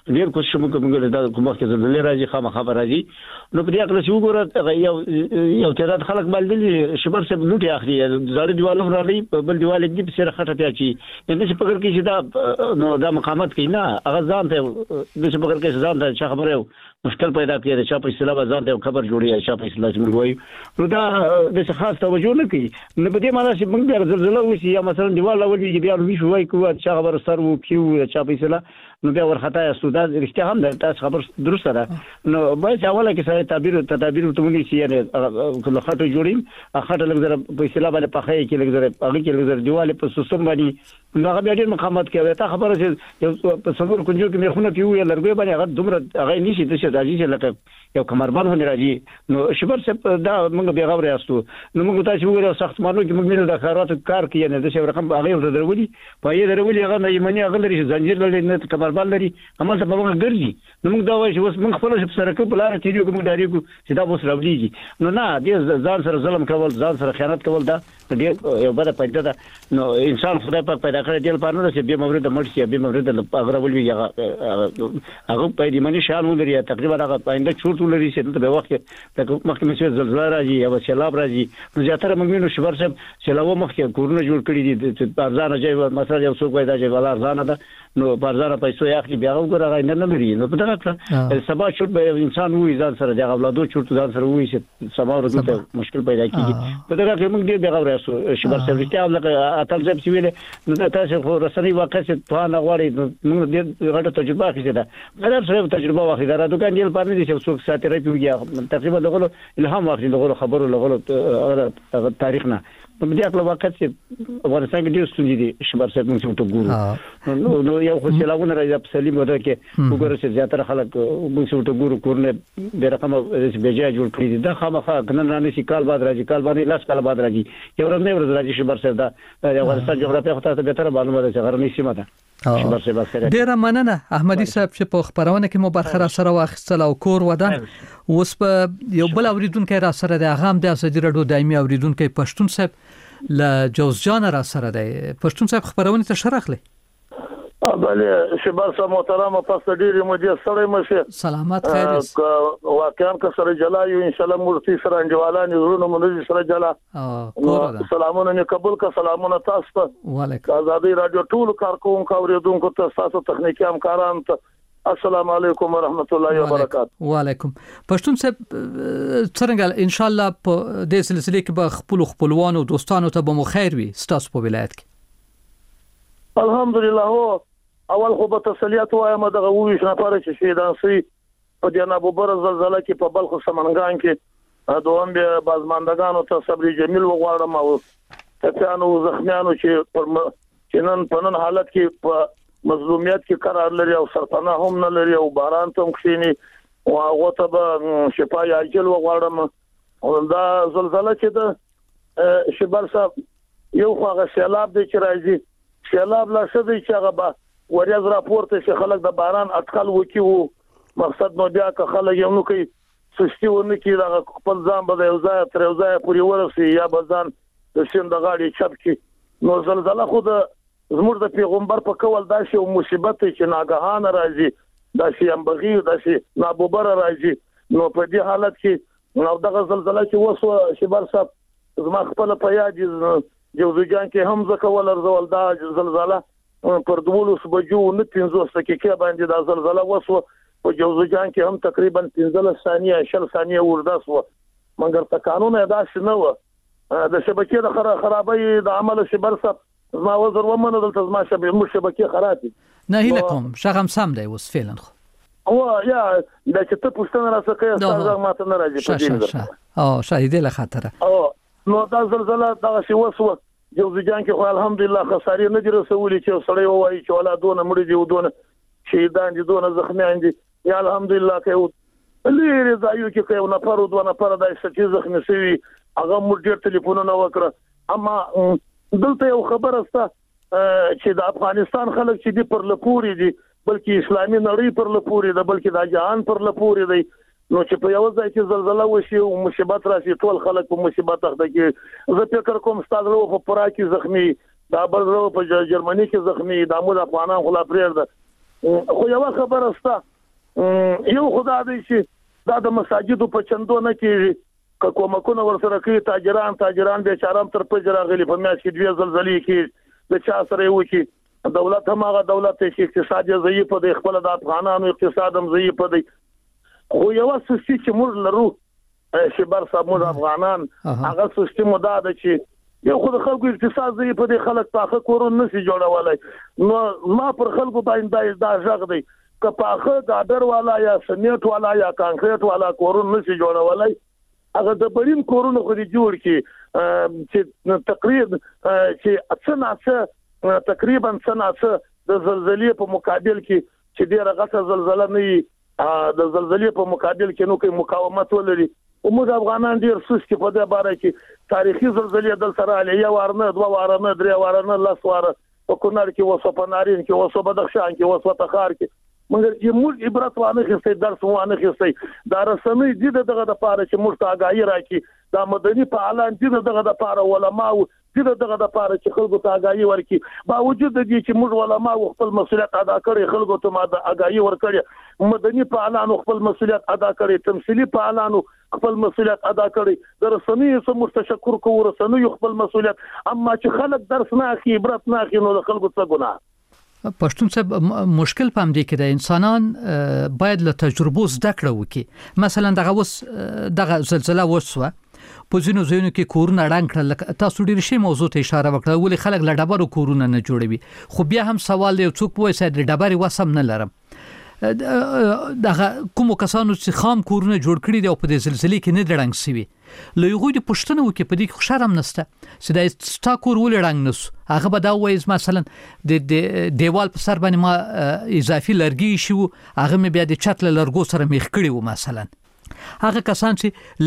ډیر کوشش موږ د حکومت کې زلزلې راځي خامخا راځي نو په دې اړه چې وګوره یو تعداد خلک باندې شبر سره لوټي اخلي زړه دیوالو راځي بل دیوال کې په سره خټه پیاچی د څه فکر کې چې دا نو دا مقاومت کوي نه هغه ځان ته د څه فکر کې ځان ته چې خبره مشکل پیدا کړي چې په اصطلاح ځان ته خبر جوړي چې په اصطلاح موږ وایو نو دا د خاص توجه نه کوي نو په دې معنی چې موږ بیا زلزلہ وشي یا مثلا دیوال ولې بیا وی شو وای کوه چې خبر سر وو کیو چې په اصطلاح نو بیا ورختا سودا رښتیا هم د تاسو خبر درسته ده نو باید اوله کې سره تدابیر ته ونی شي یعنی کله خاطر جوړیم خاطر لږ په اصطلاح باندې پخې کې لږ هغه کې لږ دیوال په سیستم باندې نو هغه بیا ډیر مقاومت کوي ته خبره چې په څلور کنجو کې مخونه پیو یا لرګي باندې هغه دومره هغه نشي د څه راځي چې لکه یو کمربند باندې راځي نو شبر څه دا موږ بیا غوړې استو نو موږ تاسو وګورئ ساختمانو کې موږ د خیرات کار کوي نه د څه رقم هغه درولي په یې درولي هغه نه یمني هغه لري زنجیر لري نه کمربند لري همه څه په موږ ګرځي نو موږ دا وایي چې اوس موږ خپل سره کې بلاره تیریو کوم داریو چې دا اوس راوړيږي نو نه دې ځان سره ظلم کول ځان سره خیانت کول دا ډېر یو بده پېټه ده نو انسان خدای پاک پیدا کړی دی په نور چې به مورد مرشي به مورد هغه ولوي هغه په دې معنی شال ولري تقریبا هغه پاینده چورت ولري چې په وخت کې مخکې مې زلزلہ راځي یا سیلاب راځي نو زیاتره موږ نو شبر صاحب سیلاب مخکې کورونه جوړ کړی دي چې ارزانه ځای مثلا یو څوک وای دا چې ولا ارزانه ده نو بازار پیسې اخلي بیا وګورئ نه لري نو په دغه کړه سبا چورت به انسان وې ځان سره د اولادو چورت ځان سره وې چې سبا ورته مشکل پیدا کیږي په دغه کې موږ دې بیا غوړو شبر صاحب ته هغه اتل ځب چې ویل نو تاسو خو رسنۍ واقع څه په نه غواړي موږ دې غټه تجربه اخیسته ده دا سره تجربه واخیسته را دوکان دی په دې چې څوک ساتي راپیږي تقریبا دغه الهام واخلي دغه خبرو لغه تاریخ نه په دې اړه واقع چې افغانستان کې ډېر ستونزې دي شبر صاحب موږ ته ګورو نو یو خو سیلاونه راځي په سلیم ودا کې وګورئ چې زیاتره خلک موږ ته ګورو کورنه د رقم بجای جوړ کړی دي دا خامخا کنه نه نشي کال بعد راځي کال باندې لاس کال بعد راځي یو ورځ نه ورځ راځي شبر صاحب دا افغانستان جغرافیه خو ته به تر معلومه ده چې غرنۍ سیمه ده ډیره مننه احمدي صاحب چې په خبرونه کې مو برخه را سره واخیستل او کور ودان اوس په یو بل اوریدونکو را سره د هغه هم د اسدی رډو دایمي اوریدونکو پښتون صاحب ل جوزجان را سره دی پښتون صاحب خبرونه ته شرخله بله شبر صاحب محترم پس ډیره مودې سره مشه سلامت خیر واقعا که سره جلا یو ان شاء الله مورتي سره انجوالان زرونه مونږ سره جلا سلامونه قبول کا سلامونه تاسو ته وعلیکم آزادی رادیو ټول کارکونکو اوریدونکو ته تاسو تخنیکی همکاران ته السلام علیکم ورحمت الله وبرکاته وعلیکم پښتون صاحب څنګه ان شاء الله په دې سلسله کې به خپلوانو دوستانو ته به مو خیر وي ستاسو په ولایت کې الحمدلله هو اول خو به تسلیت وایم دغه ویش نه پاره چې شهیدان سي په دې نه ببر زلزلہ کې په بلخ سمنګان کې دوهم به بازماندگانو ته صبر جمیل وغواړم او تاسو زخمیانو چې نن په نن حالت کې په مظلومیت کې قرار لري او سرپناه هم نه لري او باران ته مخینی او هغه ته به شفای عاجل وغواړم او دا زلزلہ چې د شبر صاحب یو خو سیلاب دی چې راځي سیلاب لا څه دی چې هغه به ورځ راپورته چې خلک د باران اټکل وکيو مقصد نو بیا که خلک یو نو کوي سستی ونه کی دا خپل ځان به یو ځای تر یو ځای پورې ورسي یا بزان د سیند غاړي چپ کی نو زلزلہ خو د زموږ د پیغمبر په کول داسې یو مصیبت چې ناګهانه راځي داسې امبغي داسې نابوبر راځي نو په دې حالت کې نو دغه زلزلہ چې وسو شبر صاحب زما خپل په یاد جوزجان کې هم ځکول ارزول دا زلزلہ پر 12 بجو نه 15 دقیقې باندې دا زلزلہ وسو په جوزجان کې هم تقریبا 15 ثانیه 10 ثانیه ورده سو مګر په قانون ادا شنه و د شبکې د خرابۍ د عمل شبر صاحب ما وزر ومنه دلته ما شبکې خراب دي نه هیلکم شغم سم دی وس فعلا او یا د چې ته پښتنه راځي استاد ماته نه راځي په دې او شاهدې له خطر او نو دا زلزلہ دا شی وسو جوزجان کې خو الحمدلله خسارې نه دي رسولي چې سړی وایي چې ولا دونه مړي دي ودونه شهیدان دي دونه زخمیان دي یا الحمدلله کې لري ځایو کې کوي نه پرو دوه نه پر دای څه چې زخمی شوی هغه مړ ټلیفونونه وکړه اما دلته یو خبره سته چې د افغانستان خلک چې دي پر لپوري دي بلکې اسلامي نړۍ پر لپوري ده بلکې د جهان پر لپوري دی نو چې په یو ځای کې زلزلہ وشي او مصیبت راشي ټول خلک په مصیبت اخته کې زه فکر کوم ستاسو په پورا کې زخمی دا بل په جرمني کې زخمی د امو افغانان خلا پرېر ده خو یو خبره ستا یو خدای دې چې دا د مساجدو په چندو نه کېږي که کومکونه ورسره کوي تاجران بیچارام تر پجر راغلي په میاشت کې 2 زلزلې کې د چا سره یو کې دولت هم هغه دولت چې اقتصاد یې ضعیف دی خپل د افغانانو اقتصاد هم ضعیف دی خو یو څه چې موږ لرو چې بر صاحب موږ افغانان هغه سیستم دا ده چې یو خو د خلکو اقتصاد ضعیف دی خلک پاخه کورونه نشي جوړولای نو ما پر خلکو باندې دا ژغ دی که پاخه ګاډر والا یا سمیټ والا یا کانکریټ والا کورونه نشي جوړولای هغه د برین کورونه خو دي جوړ کی چې تقریبا څنګه د زلزلې په مقابل کې چې ډیره غټه زلزلہ نه د زلزلې په مقابل کې نو کې مقاومت ولري او موږ افغانان ډیر سست په دې باره کې تاریخي زلزلې د سره علي وارنه 2 وارنه 3 وارنه لاس واره په کونړ کې وسو په نارین کې وسو بدخشان کې وسو تخار کې مګر یې موږ عبرت وانه خسته درس وانه خسته دا رسمي دي دغه د پاره چې موږ ته آگاهي راکړي دا مدني فعالان دي دغه د پاره علماء دي دغه د پاره چې خلکو ته آگاهي ورکړي باوجود دي چې موږ علماء خپل مسؤلیت ادا کړي خلکو ته ماده آگاهي ورکړي مدني فعالان خپل مسؤلیت ادا کړي تمثيلي فعالان خپل مسؤلیت ادا کړي د رسمي سم تشکر کوو رسمي خپل مسؤلیت اما چې خلک درس نه اخی عبرت نه اخی نو خلکو څه ګناه پښتون صاحب مشکل پام دی کې د انسانان باید له تجربو زده کړه وکړي مثلا دغه زلزلہ وسوه په ځینو ځایونو کې کورونه ړنګ کړل تاسو ډیر شی موضوع ته اشاره وکړه ولې خلک له ډبرو کورونه نه جوړوي خو بیا هم سوال دی څوک وایي چې د ډبرې وسم نه لرم دغه کوم کسانو چې خام کورونه جوړ کړي دي او په دې زلزلې کې نه ډنګ سوي له یو غوډي پښتنه وکي په دې کې شرم نشته چې د ستا کور ولې ډنګ نس هغه به دا وایي مثلا د دیوال په سر باندې ما اضافي لرګي شو هغه مې بیا د چت له لرګو سره میخ کړي و مثلا هغه کسان چې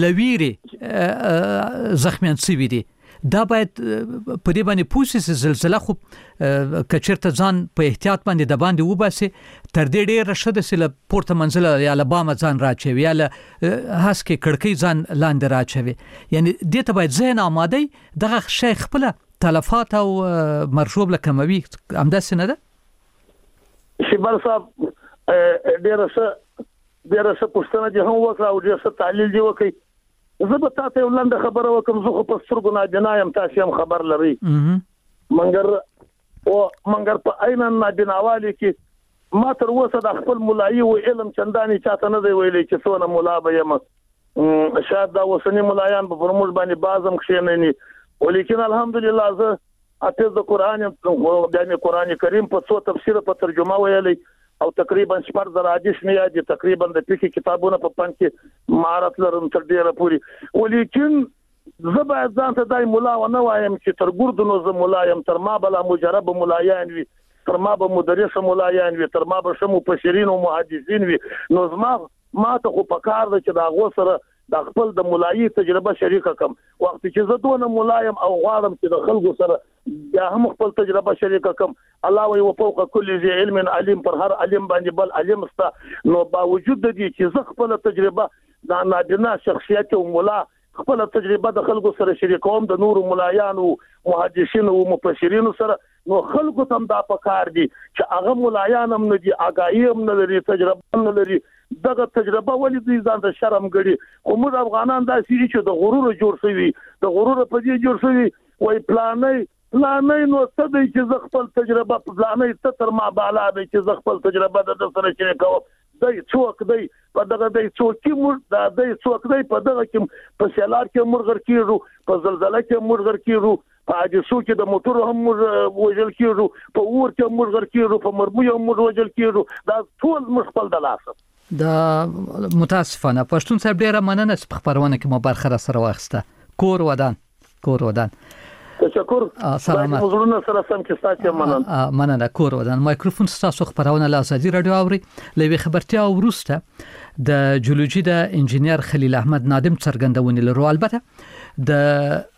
لویری زخمیان سوي دي دا باید په دې باندې پوښتنه زلزلہ خو کچرته ځان په احتیاط باندې د باندې وباسي تر دې ډیر رشد سره پورته منزل یا لبام ځان راچوي یا له هسکه کړکۍ ځان لاندې راچوي یعنی دې ته باید ذهن آماده دغه شی خپل تلفات او مرشوب لکموي همداسې نه ده شیبال صاحب ډیر څه پښتنه دي هم وکړه او ډیر څه تعلیل دی وکړي زه به تاسو یو لاندې خبره وکم زه خو په سترګو نه جنایم تاسو هم خبر لري منګر په عین نه بناوالي کې ما تر اوسه د خپل مولایي او علم چنداني چاته نه دی ویلي چې څونه مولا به یم شاید دا وسنی مولایان په فرمول باندې بازم کښینني ولیکن الحمدلله زه اته د قران د قران کریم په څو تفسیر په ترجمه ویلي او تقریبا 14 حدیث نه یاد تقریبا د فقہ کتابونو په پن کې مهارت لرم تر ډیره پوری ولیکن زبا ځان ته دای مولا و نه وایم چې تر ګردونو ز مولایم تر ما بلا مجرب مولایان وي تر ما به مدرس مولایان وي تر ما به شمو پشرین او محدثین وي نو ما ته خو پکار ده چې دا غوسره د خپل د مولایي تجربه شریکه کم وخت چې زه دونه مولایم او غواړم چې د خلکو سره بیا هم خپل تجربه شریکه کم الله وی وفوق كل ذي علم عليم پر هر علم باندې بل علم است نو باوجود د دې چې زه خپل تجربه د نادنا شخصیت او مولا خپل تجربه د خلکو سره شریکوم د نور مولایان او محدثین او مفسرین سره نو خلکو تم دا پکار دي چې هغه مولایان هم نه دي آگاهی هم نه لري تجربه نه لري دغه تجربه ولې دوی ځان ته شرم ګړي خو موږ افغانان دا چې د غرور جوړ شوی د غرور په دې جوړ شوی وای پلانې نو څه دی چې خپل تجربه پلانې ته تر ما بالا دی چې خپل تجربه د سره شریکوم دای څوک دی په دغه دای څوک کې موږ دا دای څوک دی په دغه کې په سیلاب کې مرغر کیږو په زلزلہ کې مرغر کیږو په حادثو کې د موټر هم وژل کیږو په اور کې مرغر کیږو په مرمو هم وژل کیږو دا ټول مخبل د لاسه دا متاسفانه پښتون صاحب ډیره مننه چې په خبرونه کې مو برخه سره واخسته کور ودان تشکر سلامات حضورنا سره سم کې ستاسو مننه کور ودان مایکروفون ستاسو خبرونه له ازادي رادیو اوري لوي خبرتیا ورسته د جیولوژي د انجنیر خلیل احمد نادم څرګندونې لرو البته د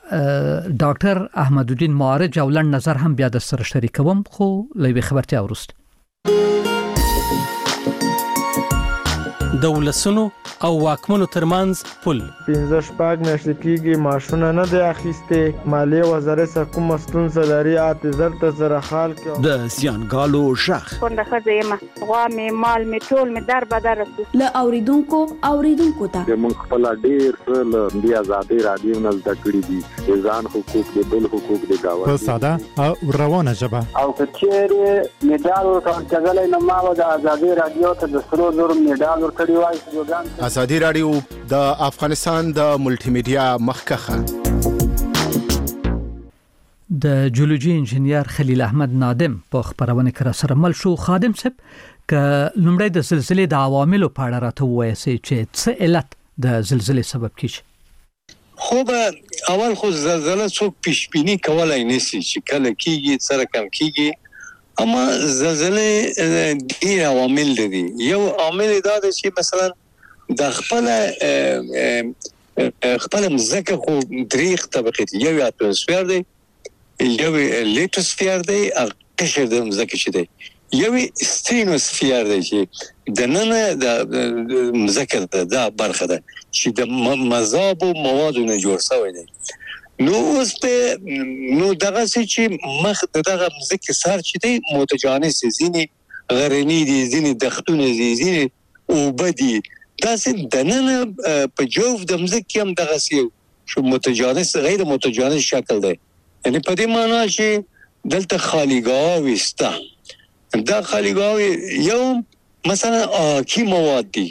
ډاکټر احمد الدین معارج اولن نظر هم بیا د سره شریکوم خو لوي خبرتیا ورسته د ولسونو او واکمنو ترمنځ پل 15 میاشتې کېږي ماشونه نه دی اخیسته مالیه وزارت سره کوم ستونزه لري اعتذار ته سره حال کې د زیانګالو شخ څنګه خزه ما غوا می مال می ټول می در بدر ل اوریدونکو ته موږ خپل ډیر څه د آزادۍ رادیو نه زده کړی دي ځان حقوق د بل حقوق د گاوند په ساده او روانه ژبه او کچېره میډال ورکړل نو ما د آزادۍ رادیو ته د سرو زر میډال ورکړی وای. آزادۍ رادیو د افغانستان د ملټي میډیا مخکخه. د جیولوژي انجنیر خلیل احمد نادم په خبرونه کې سره مل شو. خادم صاحب ک لومړی د زلزلې د عواملو په اړه راته وایي چې څه علت د زلزلې سبب کیږي. خو به اول خو زلزلہ څوک پیشبینی کولای نشي چې کله کیږي سره کم کیږي، اما زلزلې ډیر عوامل دي. یو عامل دا دی چې مثلا د خپل مزکه خو دریغ طبقه یو اتموسفیر دی، یو لیټوسفیر دی، قشر د مزکه شته، یو سترینوسفیر دی چې د نن د مزکه د برخه ده چې د مذاب او موادو نه جوړ شوی دی. نو اوس نو دغه چې مخ دغه مزکه سر چې دی متجانس زینی غرنی دي، زینی دختونه دي، زینی او بدی دا چې د نن په جوف د مزکه هم دغه شو متجانس غیر متجانس شکل دی. یعنی په دې معنی چې دلته خالیګاوي سته، دا خالیګاوي یو مثلا کی مواد دي،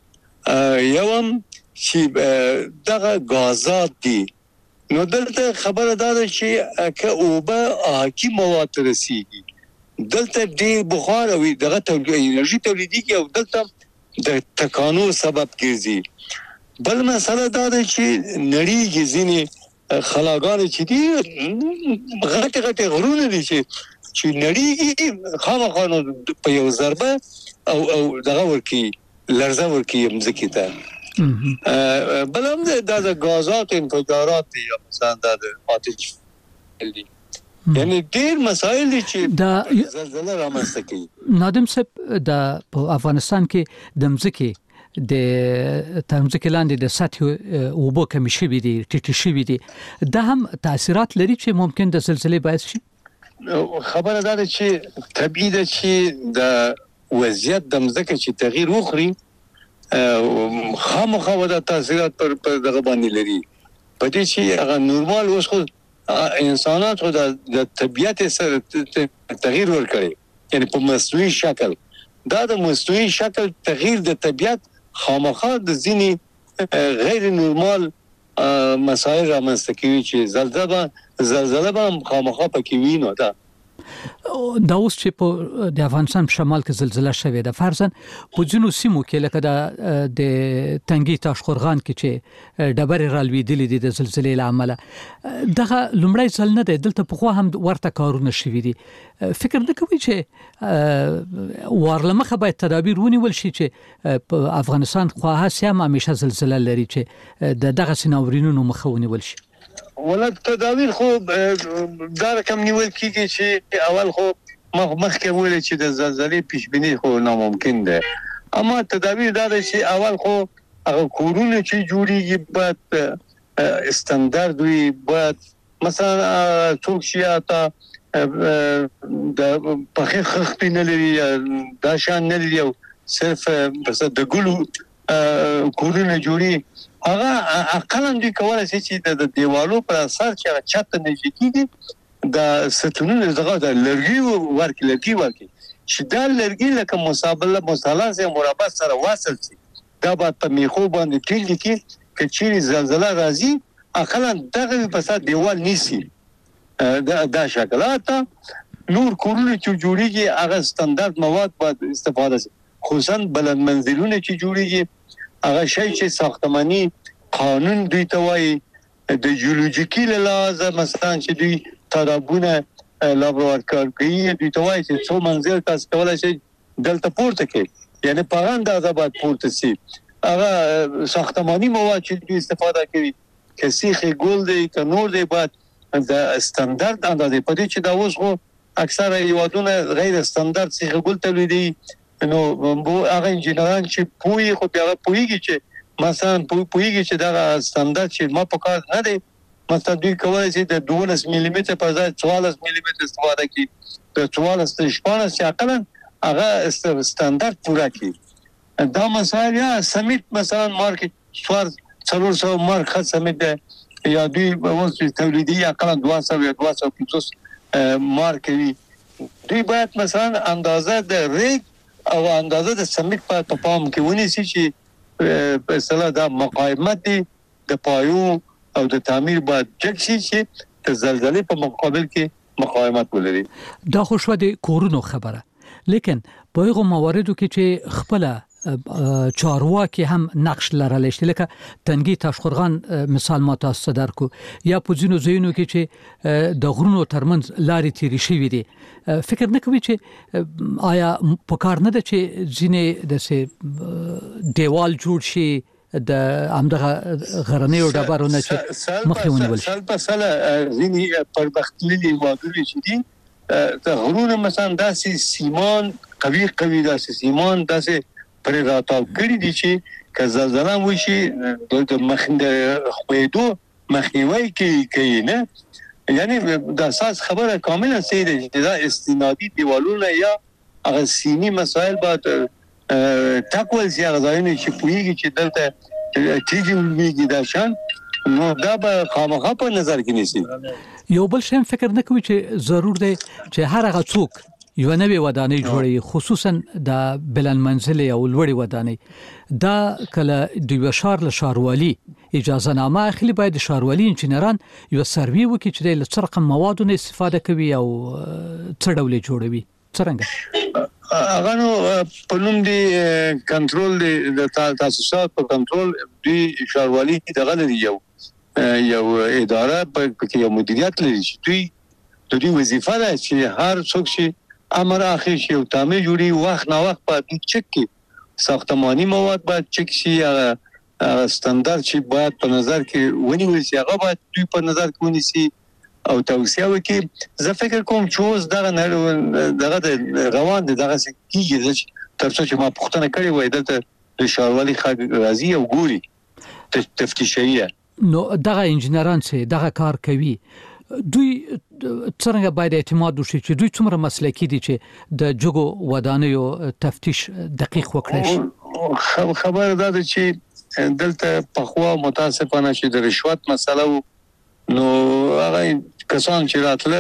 یو هم چې دغه غازات دي. نو دلته خبره دا ده چې که اوبه کی مواد رسیږي دلته ډیر بخار او دغه انرژي تولیديږي او دلته د تکانو سبب ګرځي. بل مسله دا ده چې نړیږي ځینې خلاګان چې دي غټ غرونه دي چې نړیږي خامخانو په یو ضربه او دغه ورکی لرزه ورکی مزکی ته. بلهم د غازات انفجارات دي یا مثلا د آتش دي، یعنی ډیر مسائل دي چې د زلزلہ رامنځته کوي. نادم صاحب د افغانستان کې د مزکه د تمزکه لاندې د سطح اوبو کمی شوي دي، ټیټ شوي دي، دا هم تاثیرات لري چې ممکن د زلزلې باعث شي. خبره دا ده چې طبيعي ده چې د وضعیت د مزکه چې تغییر وخوري خامخا ودا تاثیرات پر دغه باندې لري. په دې چې هغه نورمال اوس خو انسانات خو د طبيعت سره تغییر ورکړي، یعنی په مصنوعي شکل. دا د مصنوعي شکل تغییر د طبيعت خامخا د ځینی غیر نورمال مسائل رامنځته کوي چې زلزلہ به خامخا پکې وي. نو دا اوس چې په د افغانستان په شمال کې زلزلہ شوې ده، فرضاً په ځینو سیمو کې لکه د تنګي تاشقرغان کې چې ډبرې رالوېدلې دي د زلزلې له امله، دغه لومړی ځل نه دی، دلته پخوا هم ورته کارونه شوي دي. فکر نه کوي چې وارلمخه باید تدابیر ونیول شي چې په افغانستان خواهه سیمه همیشه زلزلہ لري چې دغه سیناورینونو مخه ونیول شي؟ ولې تدابیر خو دا رقم نیول کیږي چې اول خو مخکې ویل چې د زلزلې پیشبینی خو ناممکن ده، اما تدابیر دا ده چې اول خو هغه کورونه چې جوړیږي باید استاندارد وي، باید مثلا څوک چې تا د پخې خخت نه لري دا شان نه لري او صرف بس د ګلو کورونه جوړي، هغه اقلا دوی کولای شي چې د دیوالو پر اثر چې چت نه کیږي د ستونونو دغه د لرګي ورکی چې دا لرګي لکه مثلث یا مربع سره وصل شي، دا به په میخو باندې ټینګ کی چې زلزلہ راځي اقلا دغه په سات دیوال نیسی دا شکلات نور کورونه چې جوړیږي هغه ستاندارد مواد باید استفاده شي، خصوصا بلند منزلونه چې جوړیږي هغه شی چې ساختماني قانون دوی ته وایي د جیولوژیکي لحاظ مثلا چې دوی ترابونه لابراتوار کوي دوی ته وایي چې څو منزل تاسو کولای شئ دلته پورته کړئ، یعنی په اندازه باید پورته شي. هغه ساختماني مواد چې دوی استفاده کوي کسیخ ګول دی که نور دی باید د استاندارد اندازې په دې چې دا اوس خو اکثره هیوادونه غیر استاندارد سیخ ګول تولیدوي نو بو هغه انجینران چې پوي خو بیا پويږي چې مثلا پويږي چې دا ستاندرد چې ما په کار نه دی مثلا دوی کولی شي د 12 ملي متر په ځای 14 ملي متر استفاده کړي د 14 شپانه چې اقلا هغه ستاندرد پورا کړي دا مسائل یا سمیت مثلا مارکیټ سوار 400 مارک خاص سمیت یا دوی اوس تولیدي اقلا 200 یا 250 مارک وي دوی باید مثلا اندازه د ریک او اندازه د سمیت په پام کې ونیسي چې په اصطلاح دا مقاومت دي د پایو او د تعمیر باید جګ شي چې د زلزلې په مقابل کې مقاومت ولري دا خو شو د کورونو خبره لیکن په هغه مواردو کې چې خپل چارواکي هم نقش لرلی شي لکه تنګي تاشقرغان مثال ما تاسو درکو یا په ځینو ځایونو کې چې د غرونو ترمنځ لارې تیرې شوې دي فکر نه کوي چې آیا په کار نه ده چې ځینې د دیوال جوړ شي د همدغه غرنیو ډبرونه چې مخې ونیول شي مثلا ځینې پرمختللي هېوادونه چې دي د غرونو مثلا داسې سیمان قوي داسې سیمان داسې پر راتاو کړی دي چې که زلزلہ وشي د خوېدو مخنیوي کوي نه یعنی د اساس خبره کامله صحیح ده چې دا استنادي دیوالونه یا هغه سینی مسائل باید تکول سي هغه ځایونه چې پوهیږي چې دلته تیږي ولګي دا شان نو دا به خامخا په نظر کې نیسي یو بل شی فکر نه کوي چې ضرور دی چې هر هغه څوک یو نوې ودانۍ جوړي خصوصا د بلند منزلي او لوړې ودانۍ دا کله د یو شهر له ښاروالي اجازه نامه اخلي باید ښاروالي انجینران یو سروي وکړي چې له څه رقم موادو نه استفاده کوي او څه ډول جوړوي څنګه هغه نو په نوم دی کنټرول د تاسیسات په کنټرول دی ښاروالي دغه لري یو اداره په کې یو مدیریت لري چې دوی وظیفه ده چې هر څوک شي امر اخر شي او تعمیر جوړي وخت نه وخت باید چک کی ساختماني مواد باید چک شي ستاندرد چې باید په نظر کې ونیول شي هغه باید دوی په نظر کې ونیسي او توصیه وکړي زه فکر کوم چې اوس دغه روان دي دغه کیږي تر څو چې ما پوښتنه کړې وای دلته د ښاروالي راځي او ګوري تفتیشیه نو دغه انجینران چې دغه کار کوي دوی څنګه باید اعتماد وشي چې دوی څومره مسلکي دي چې د جګو ودانیو تفتیش دقیق وکړي شي خبر ده چې دلته په خوا متاسفانه چې د رشوت مسله نو هغه کسان چې راتله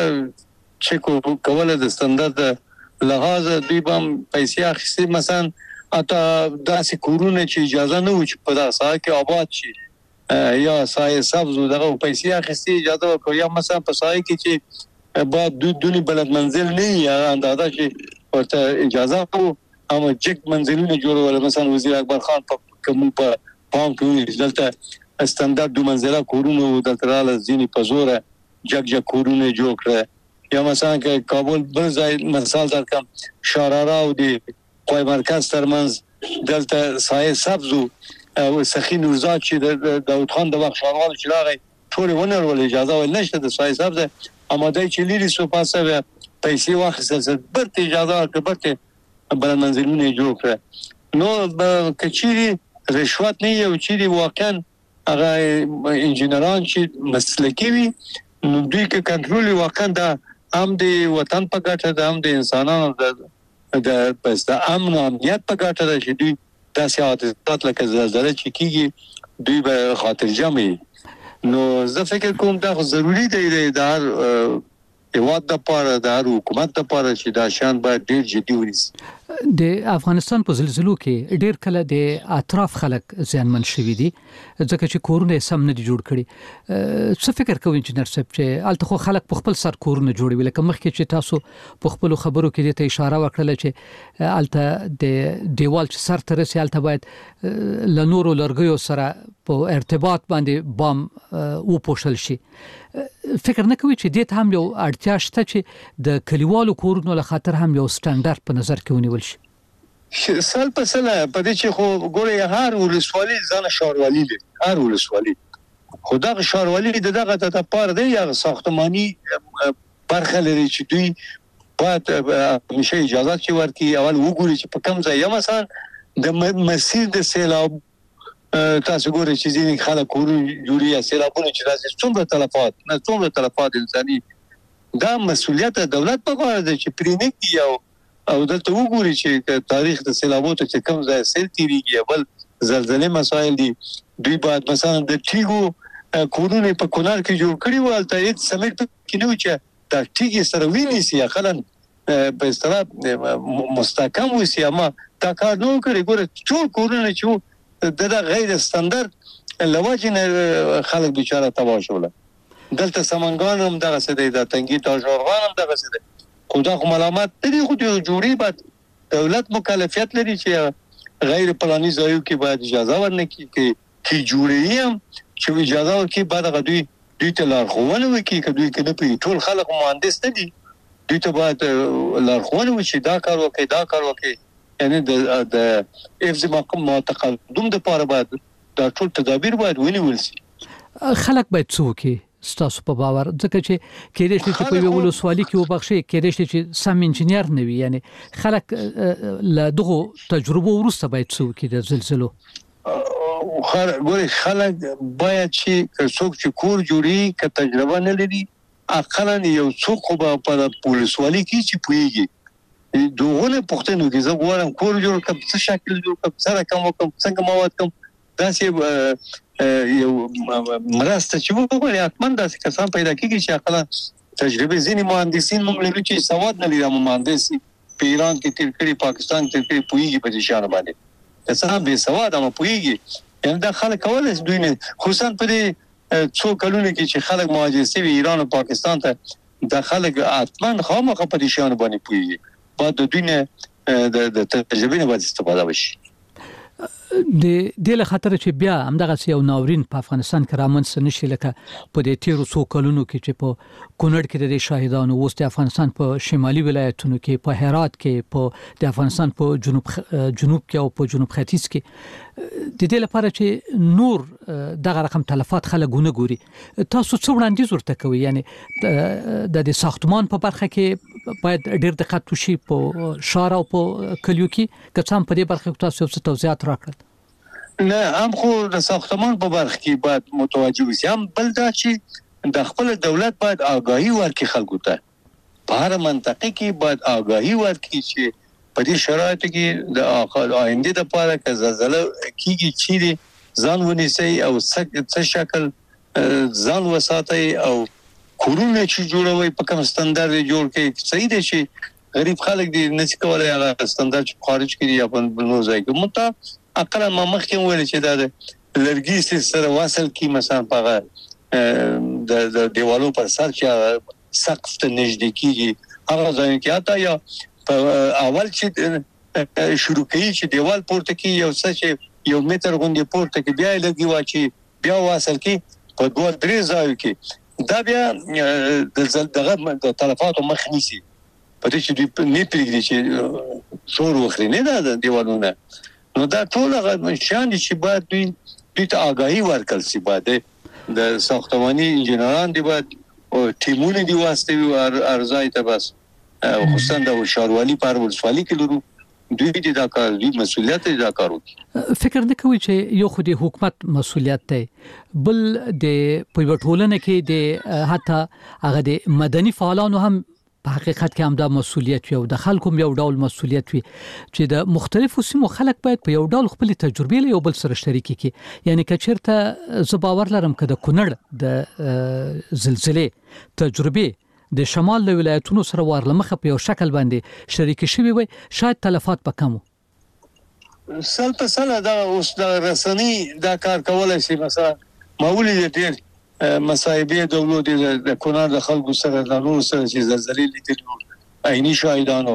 چې کوله د ستاندرد لحاظ دوی بم پیسې اخیستي مثلا اته داسې کورونه چې اجازه نه و چې په داسې ځای کې آباد شي یا سایه سبز دغه پیسې اخیستي اجازه ورکړي یا مثلا په سایه کې چې بعد دونی بلد منزل نه یا اندازه چې ورته اجازه وو اما جګ منزلونه جوړول مثلا وزیر اکبر خان په کوم په پام کې دلته ستاندرد دو منزله کورونه دلته رااله ځینې په زوره جګ کورونه جوړ کړ یا مثلا کې کابل بل ځای مثال درکم شارارا او د قوی مرکز ترمنځ دلته سایه سبز او سخی نورزاد چې د داوود خان د وخت شاروال چې راغی ټول ونه ول اجازه ول نشته د سایه سبز اماده چې لیری سو پاسه پیسې واخیستل برته اجازه ورکړه بل منزلونه جوړ کړ نو کچيري رشوت نه یو چې واقعا هغه انجینران چې مسلکي وي نو دوی کې کنټرول واقعا د هم د وطن په ګټه د هم د انسانانو د پس د امن او امنیت په ګټه د چې دوی داسې عادت لکه زلزلہ چې کیږي دوی به خاطر جمعي نو زه فکر کوم دا ضروری دی د هر هیواد لپاره د هر حکومت لپاره چې دا شان باید ډیر جدي ونیسي د افغانستان په زلزلو کې ډیر کله د اطراف خلک زیانمن شوي دي ځکه چې کورونه سم نه دي جوړ کړي څه فکر کوئ انجینر صاحب چې الته خلک په خپل سر کورونه جوړوي لکه مخکې چې تاسو په خپل خبرو کې ته اشاره وکړه چې الته د دیوال چې سر ته رسي الته باید ل نورو لرګیو سره په ارتباط باندې بام او پوښل شي فکر نه کوي چې د هم یو اړتیا شته چې د کلیوالو کورونو له خاطر هم یو سټانډرډ په نظر کې ونیول شي سال په سال په دې چې خو ګوره هر ولسوالي ځان ښاروالي لري هر ولسوالي خو دا ښاروالي دغه ته پاره دی یا ساختماني برخه لري چې دوی باید همیشه اجازه چې ورکړي اول وګوري چې په کوم ځای یا مثلا د مسیر د سیلاب تاسو ګورئ چې ځینې خلک کورونه جوړي یا سیلابونه چې راځي څومره تلفات انساني دا مسؤلیت دولت په غاړه ده چې پرېنږدي او دلته وګوري چې تاریخ د سیلابونو ته کوم ځای سیل تیریږي بل زلزلې مسایل دي دوی باید مثلا د ټیګو کورونه په کونړ کې جوړ کړي وو البته هیڅ سمټ کې نه و چې دا ټیګي سره ونیسي اقلا په اصطلاح مستحکم وسی اما دا کار نه کړی ګوره ټول کورونه چې دا غیر استاندارد لواجنه خلک بیچاره تباه شول دلته سمنګان هم دغه څه دی د تنګي تاجورغان هم دغه څه دی خو دا ملامت دی خو جوړي بعد دولت مکلفیت لري چې غیر پلاني ځایو کې باید اجازه ورنکړي کې جوړي هم چې اجازه ورکړي بعد هغه دوی ته لارښوونه وکړي که دوی کې نه پوهېږي ټول خلک مهندس نه دي دوی ته باید لارښوونه وشي دا کار وکړي یعنی د حفظ تقدم دپاره باید دا ټول تدابیر باید ونیول شي خلک باید څه وکړي ستاسو په باور ځکه چې کېدای شي چې په یو ولسوالي کې وبخښي کېدای شي چې سم انجینیر نه وي یعنی خلک له دغه تجربه وروسته باید څه وکړي د زلزلو خلک باید چې څوک چې کور جوړي که تجربه نه لري اقلا یو څوک په ولسوالي کې چې پوهېږي دغه پوښتنه کې زه غواړم کور جوړ کړم څه شکل جوړ کړم سره کوم څنګه مواد کوم داسې یو مرسته چې وګورئ حتما داسې کسان پیدا کیږي چې اقلا تجربه ځینې مهندسین هم لري چې سواد نه لري مهندس په ایران کې تیر کړي پاکستان کې تیر کړي پوهیږي په دې شان باندې کسان به سواد هم پوهیږي یعنی دا خلک کولای شي دوی نه خصوصا په دې څو کلونو کې چې خلک مهاجر شوي ایران او پاکستان ته د خلک حتما خامخا په دې شان باندې پوهیږي باید د دوی نه د تجربې نه باید استفاده وشي د له خطر چې بیا همدغه یو ناورین په افغانستان کې رامنځته نشي لکه په دې تیرو څو کلونو کې چې په کونړ کې د شاهدانو اوس د افغانستان په شمالي ولایتونو کې په هرات کې په د افغانستان په جنوب کې او په جنوب ختیځ کې د دې لپاره چې نور دغه رقم تلفات خلګونه ګوري تاسو څه وړاندیز ورته کوي یعنی د ساختمان په برخه کې باید ډېر دقت وشي په شهر او په کلیو کې که څه هم په دې برخه کې تاسو څه توضیحات راکړل نه هم خو د ساختمان په برخه کې باید متوجه وي هم بل دا چې د خپل دولت باید آگاهی ورکړي خلکو ته په هر منطقه کې باید آگاهی ورکړي چې په دې شرایطو کې د آینده لپاره که زلزله کیږي چې ځان ونیسي او څه شکل ځان وساتي او کورونه چې جوړوي په کوم ستاندارد جوړ کړي صحیح دی چې غریب خلک دي نشي کولای هغه ستاندارد خارج کړي یا په نور ځای کې مته اقلا ما مخکې ویل چې دا د لرګي سره وصل کی مثلا په د دیوالو پر سر چې سقف ته نږدې کیږي هغه ځای کې آتا یا اول چې شروع کوي چې دیوال پورته کی یو څه چې یو متر غونډه پورته کی بیا لګي واچي بیا وصل کی په دوه درې ځایو کې دا بیا د تلفاتو مخ نیسي په دې چې دوی نه پرېږدي چې شور وخري نه دا دیوالونه نو دا ټول هغه شان چې باید دوی ته آگاهی ورکړل شي باید د ساختماني انجینران دی باید او ټیمونه دی واستوي ارزای ته بس خصوصا د شاروالي پر ولسوالي کې لرو دوی دا کار دی مسؤلیت دا کارو فکر نه کوي چې یو خو د حکومت مسؤلیت دی بل د پویټولنه کې د حتی هغه د مدني فعالانو هم په حقیقت کې هم دا مسؤلیت وي او د خلکو یو ډول مسؤلیت وي چې د مختلفو سیمو خلک باید په یو ډول خپل تجربې له یو بل سره شریک کړي یعنی که چیرته زه باور لرم که د کونړ د زلزلې تجربې د شمال له ولایتونو سره ورلمخه په یو شکل باندې شریک شوي وي شاید تلفات به کم سل په سل دا اوس د رسنۍ دا کار کولای شي مثلا معمولی ډیر مصايبه دولت د کونړ د خلکو سره د نور سره چې زلزلې لیدل عیني شاهدانو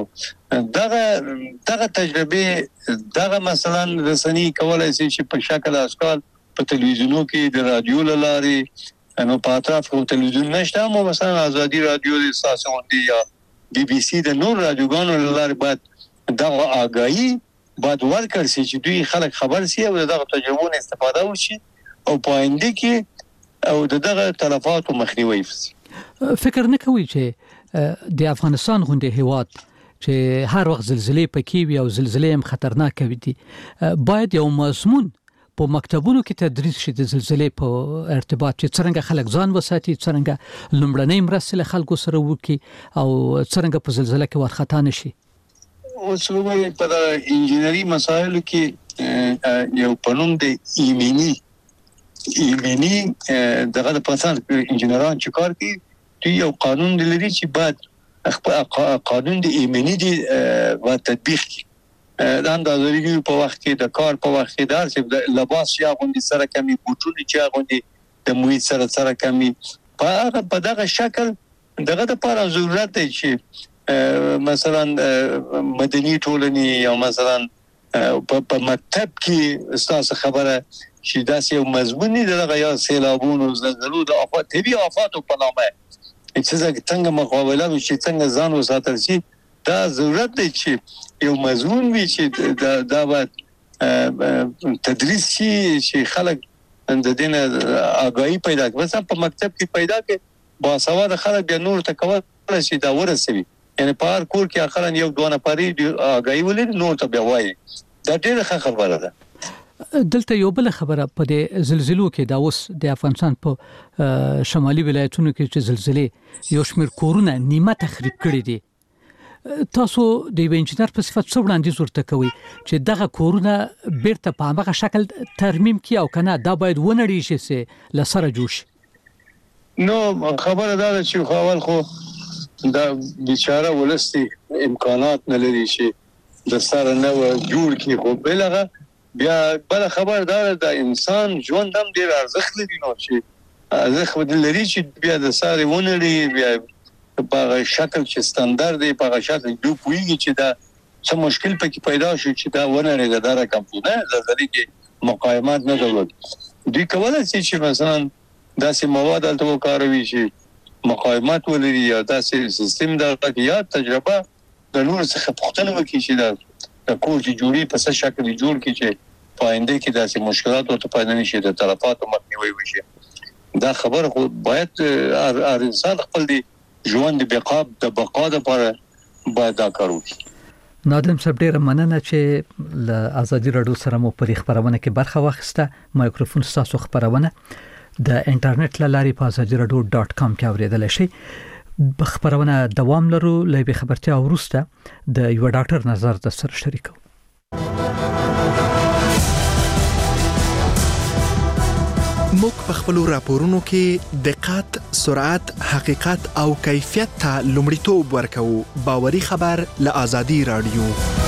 دغه تجربه دغه مثلا رسنۍ کولای شي چې په شکل اشکال په تلویزیونو کې د رادیو لاري نو په اطراف کې تلویزیون نشته مو مثلا ازادي رادیو د ساسوندي یا بي بي سي د نور رادیوګانو لاري باید دغه آگاهی باید ورکړ شي چې دوی خلک خبر شي او دغه تجربو استفاده وشي او پاینده کې او دغه تلفات مخنیوي فکر نه کوي چې د افغانستان غونډه هیواد چې هر وخت زلزلې پکې وي او زلزلې هم خطرناک وي دي باید یو مضمون په مکتبونو کې تدریس شي د زلزلې په ارتباط چې څنګه خلک ځان وساتي څنګه لومړنۍ مرستې له خلکو سره وکړي او څنګه په زلزلې کې ورختا نشي. اوس وګورئ په انجینری مسایلو کې یو قانون دی ایمنی دغه د پاسان انجینران چې کار کوي دوی یو قانون لري چې بعد قانون د ایمنی دی و تطبیق کی دا اندازه‌گیری په وخت کې د کار په وخت کې د لباس یا غوندي سره کمی بوټونه چې غوندي د محیط سره کمی په دغه شکل دغه د لپاره ضرورت دی چې مثلا مدني ټولنې یا مثلا په مکتب کې استاد خبره چې داسې یو مضمون دی دغه یا سیلابونو زلزلو د افات طبيعي افاتو په نامه چې څنګه مقابله وشي څنګه ځان وساتل شي دا ضرورت دی چې یو مضمون وي چې دا باید تدریس شي چې خلک د دین آگاهی پیدا کړي مثلا په مکتب کې پیدا کړي باسواده خلک بیا نور ته کول شي دا ورسوي یعنی په هر کور کې اخرن یو دوه نفرې آگاهی ولري نور ته بیا وایي دا ډېره ښه خبره ده. دلته یو بل خبره په دې زلزلو کې دا اوس د افغانستان په شمالي ولایتونو کې چې زلزلې یو شمېر کورونه نیمه تخریب کړي دي تاسو د انجینر په صفت څو وړاندیز ورته کوي چې دغه کورونه بیرته په هغه شکل ترمیم کړي او کنه دا باید ونړي شي چې لسره جوړ شي. نو خبره دا ده چې خپل خو دا بیچاره ولستي امکانات نه لري چې د سره نه جوړ کړي خو بلغه بیا بل خبر دا د انسان ژوند هم ډیر ارزښت لري نو چې ارزښت لري چې بیا د ساري ونړي بیا په شکل چې ستاندر دی په شکل دوی پویږي چې دا څه مشکل پکې پیدا شي چې دا ونړي دا رقم نه زلزلې کې مقاومت نه درلود دوی کولای شي چې مثلا داسې مواد الته وکاروي چې مقاومت ولري یا داسې سیستم دا یا تجربه د نور څخه پوښتنه وکړي چې دا کور چې جوړي په څه شکل جوړ کی چې پاینده کې داسې مشکلات او ته پیدا نشي د تلفاتو مخنیوي وشي دا خبر خو باید هر انسان خپل دی ژوند د بقا لپاره باید دا کار وکړي. نادم صاحب ډیره مننه چې له ازادي رادیو سره مو په خبرونه کې برخه واخیسته مایکروفون تاسو خبرونه د انټرنیټ لاري په azadiراdio.com کې اوریدل شي. خبرونه دوام لرو لې خبرتیا ورسته د یو ډاکټر نظر د سره شریکو. موږ په خپل راپورونو کې دقت، سرعت، حقیقت او کیفیت ته لومړیتوب ورکوو. باوري خبر له آزادي رادیو.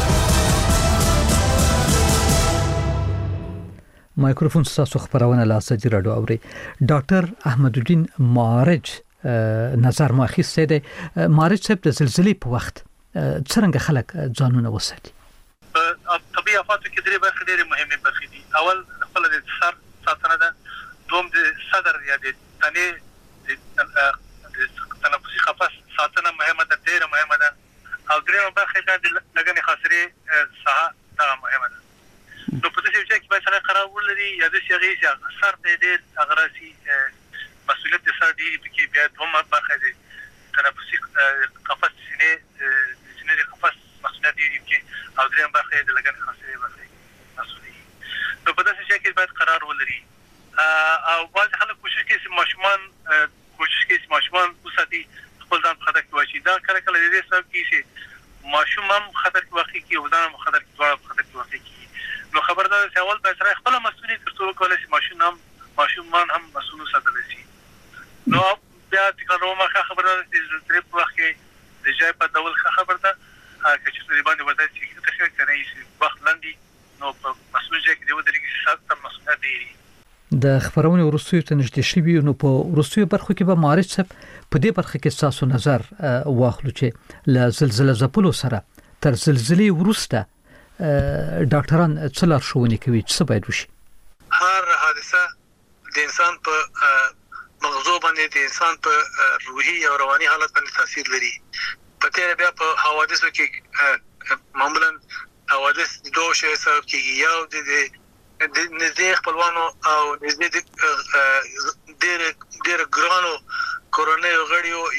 مایکروفون تاسو خبرونه له آزادي رادیو اوري. ډاکټر احمد الدین معارج نظر ما اخیسته دی. معارج صاحب د زلزلې په وخت څنګه خلک ځانونه وساتي؟ طبيعي افات کې درې برخې ډېرې مهمه برخې دي. اول خپل د سر ساتنه ده، دوم د صدر یا د تنې د تنفسي قفس ساتنه مهمه ده، ډېره مهمه ده، او درېمه برخه ده د لګنې خاصري ساحه دا مهمه ده. نو په دې چې باید سره قرار ولري یا د شغې چې سر دې اغراسي مسؤلیت د سر دی کې بیا دومره برخه ده تنفسي قفس سینې د قفس مسؤلیت دی کې او درېمه برخه د لګنې خاصري برخه مسؤلیت. نو په دې چې باید قرار ولري او بعض خلک کوشش کوي چې ماشومان وساتي خپل ځان په خطر کې واچي. دا کله کله د دې سبب کیږي چې ماشوم هم خطر کې واقع کیږي او ځان هم خطر کې واقع کیږي. نو خبردار چې اول به سره خپل مسؤلیت ترڅو کولای شي ماشومان هم مسؤل وساتل شي. نو بیا د کومه خبردار چې تر په وخت کې د ځای په ډول خبرده چې څه دی باندې وځي چې تاسو کنه یې وخت لاندې نو په مسؤلیت کې د ودرېږي ساتل مسؤلیت دی. د خبرونه ورسوي ته نږدې شوی نو په ورسوي برخو کې به معارض صاحب په دې برخه کې تاسو نظر واخلو چې ل زلزلې زپلو سره تر زلزلې ورسته ډاکټران څه لارښوونې کوي چې څه باید وشي؟ هر حادثه د انسان په مغزو باندې د انسان په روحي او رواني حالت باندې تاثیر لري. په تیر بیا په حوادثو کې معمولا حوادث دوه شی سبب کیږي، یو د نزدې خپلوانو او نزدې ډېر ګرانو کورنۍ غړیو یا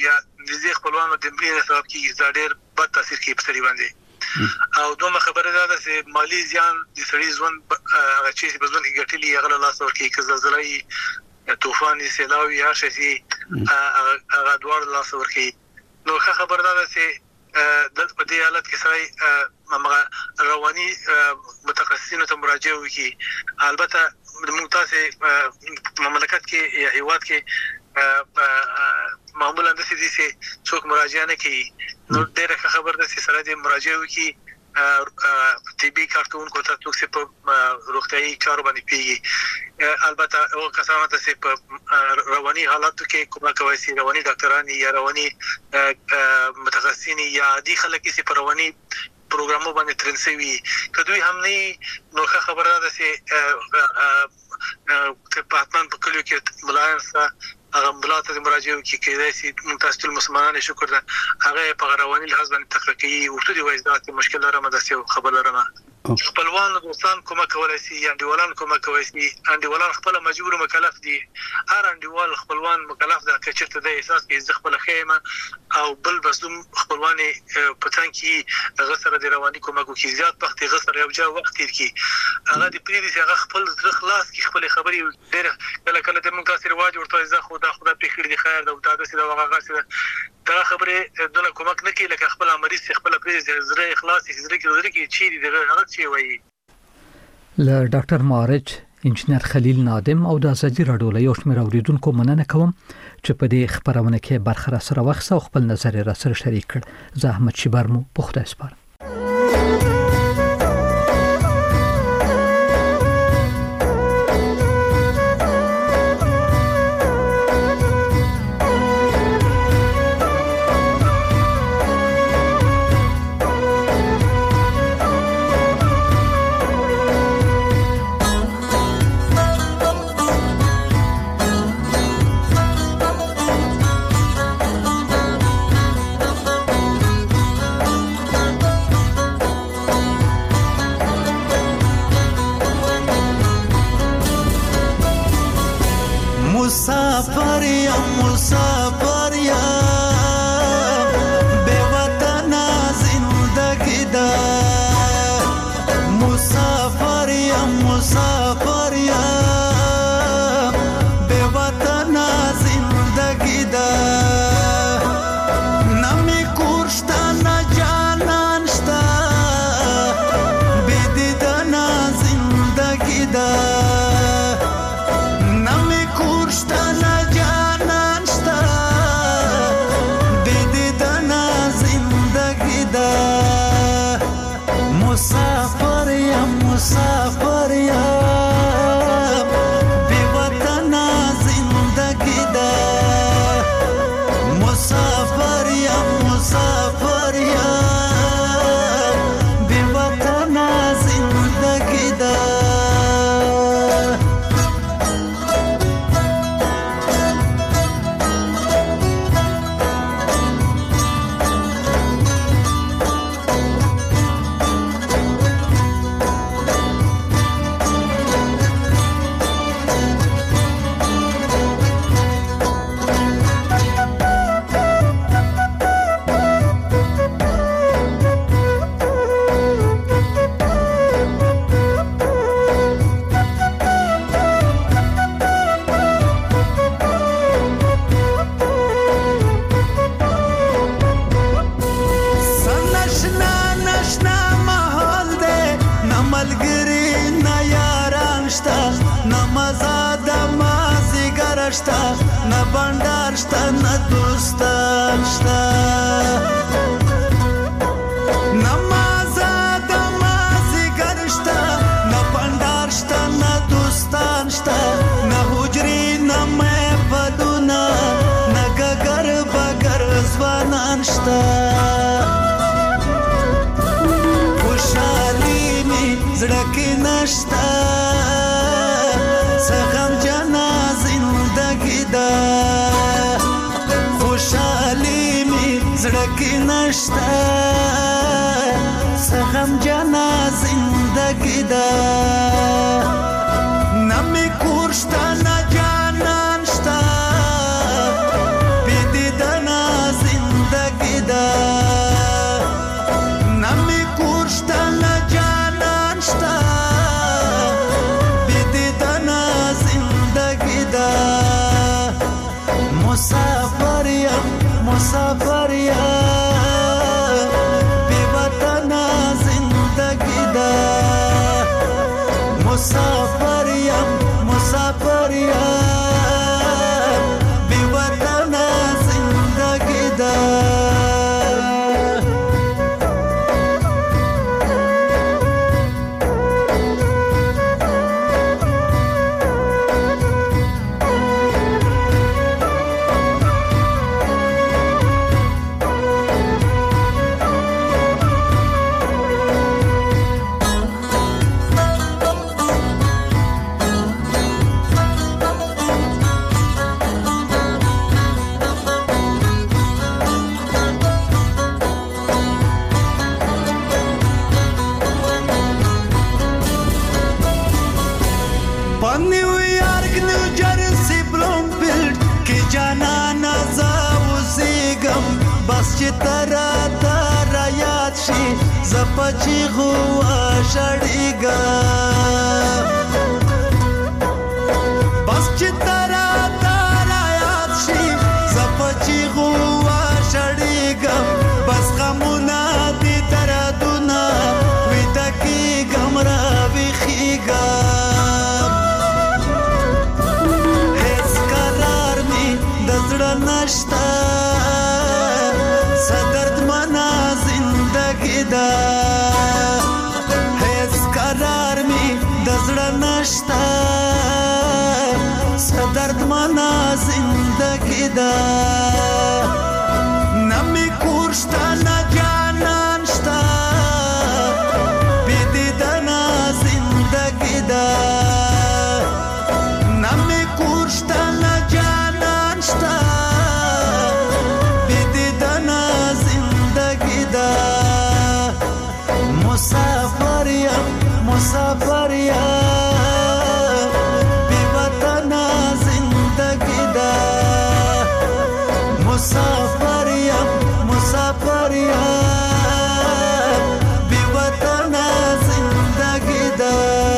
نږدې خپلوانو د مړینې سبب کیږي دا ډېر بد تاثیر کوي په سړي باندې او دومره خبره ده چې مالی زیان د سړي ژوند هغه چې په ژوند کې ګټلي هغه له لاسه ورکوي که زلزلې طوفان سیلاوي هر شي هغه دوړ له لاسه ورکوي نو ښه خبره ده چې د په دې حالت کې سړی رواني متخصصینو ته مراجعه وکړي البته موږ تاسو مملکت کې یا هیواد کې معمولا د سې دي چې څوک مراجعه نه کوي نو ډېر خبر ده چې سره د مراجعه وکړي طبي کارکونکو ته څوک په روغتيایي چارو باندې پیږي البته او کسانو ته چې په رواني حالاتو کې کومه کوي چې رواني ډاکټران یا رواني متخصصین یا عادي خلک چې په رواني پروګرامو باندې ترنسوي کدوې هم نه نو خبره ده چې پاتمان په کلیو کې ملایانسه هغه بلاته د مراجعه کې کېدای شي متاسف المسلمانانه شکر ده هغه په رواني لحاظ باندې تخریقي او ټول وایزات مشکل لرم د څه خبر لرم خپلوان دوستان کومه کولای شي یا انډیوالان کومه کوي شي انډیوالان خپل مجبور مکلف دي هر انډیوال خپلوان مکلف ده چې چرته د احساس کې ځخ خیمه او بل بسوم خپلوان پتان کې غسر د رواني کومه کو کې زیات وخت غسر یو ځای وخت کې هغه د پریدي هغه خپل ځخ خلاص کې خپل خبري ډېر کله کله د مونږ تاسو رواج ورته ځخ خدا په خیر دي خیر ده دا د هغه غاسه دا خبره دونه کومک نه کوي لکه خپل مریض خپل پریز زړه اخلاص زړه کې چی دي هغه چی وایي ل ډاکټر معارج انجنیر خلیل نادم او د ازادي راډیو له یو شمېر اوریدونکو مننه کوم چې په دې خبرونه کې برخه را سره وخت او خپل نظر را سره شریک کړ زه احمد شیبر مو په خدای سپارم Zin مسافر یم بی وطن زندگی دا مسافر یم بی وطن زندگی دا ترا یاد شي زپچی غوا شړیګا بس چې ترا یاد شي زپچی غوا شړیګا بس غمونه دي دردونه وېدکی ګمرا ویخیګا هیڅ قرار می دزړه نشتا هیڅ قرار می دزړه نشتا صدرد منا زندگی دا نمی کورشتا نا جانان شتا بیدیدنا زندگی دا نمی کورشتا نا جانان شتا بیدیدنا زندگی دا مسافر یم بی وطن زندگی دا مسافر یم بی وطن زندگی دا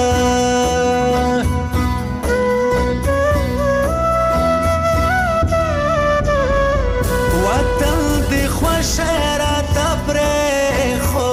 وطن دی خوش را تبریخو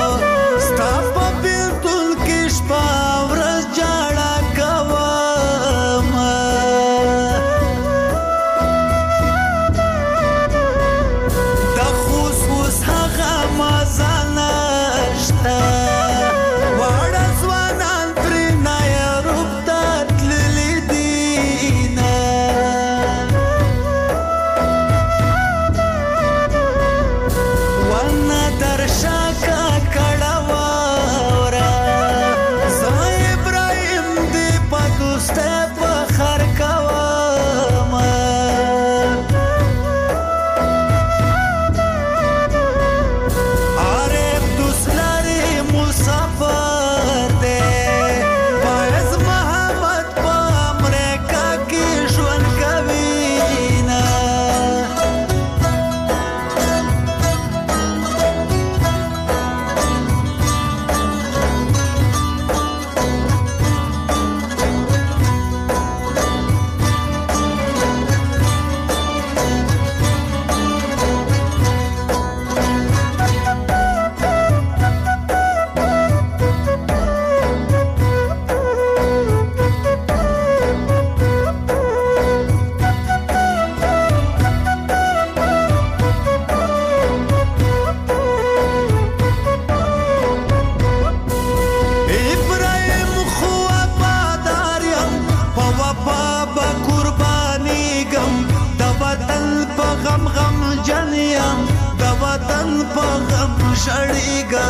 شړیګا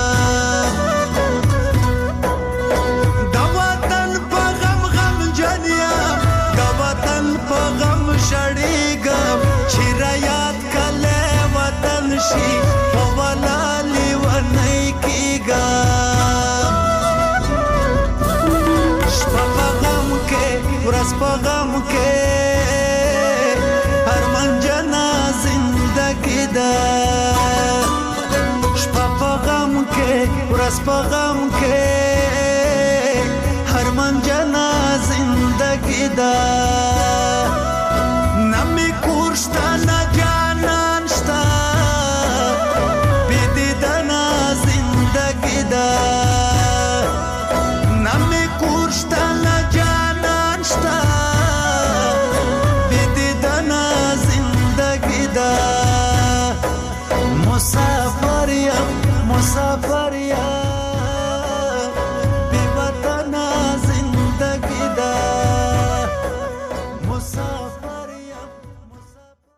د وطن په غم جنیا د وطن په غم شړیګا چې را یاد کله وطن شي په ولالي ونی کیګا شپه په غم کې ورځ په غم کې ارمان جنا زندګی دا ورځ په غم کې هر من جنا زندگی دا نمی کو مسافر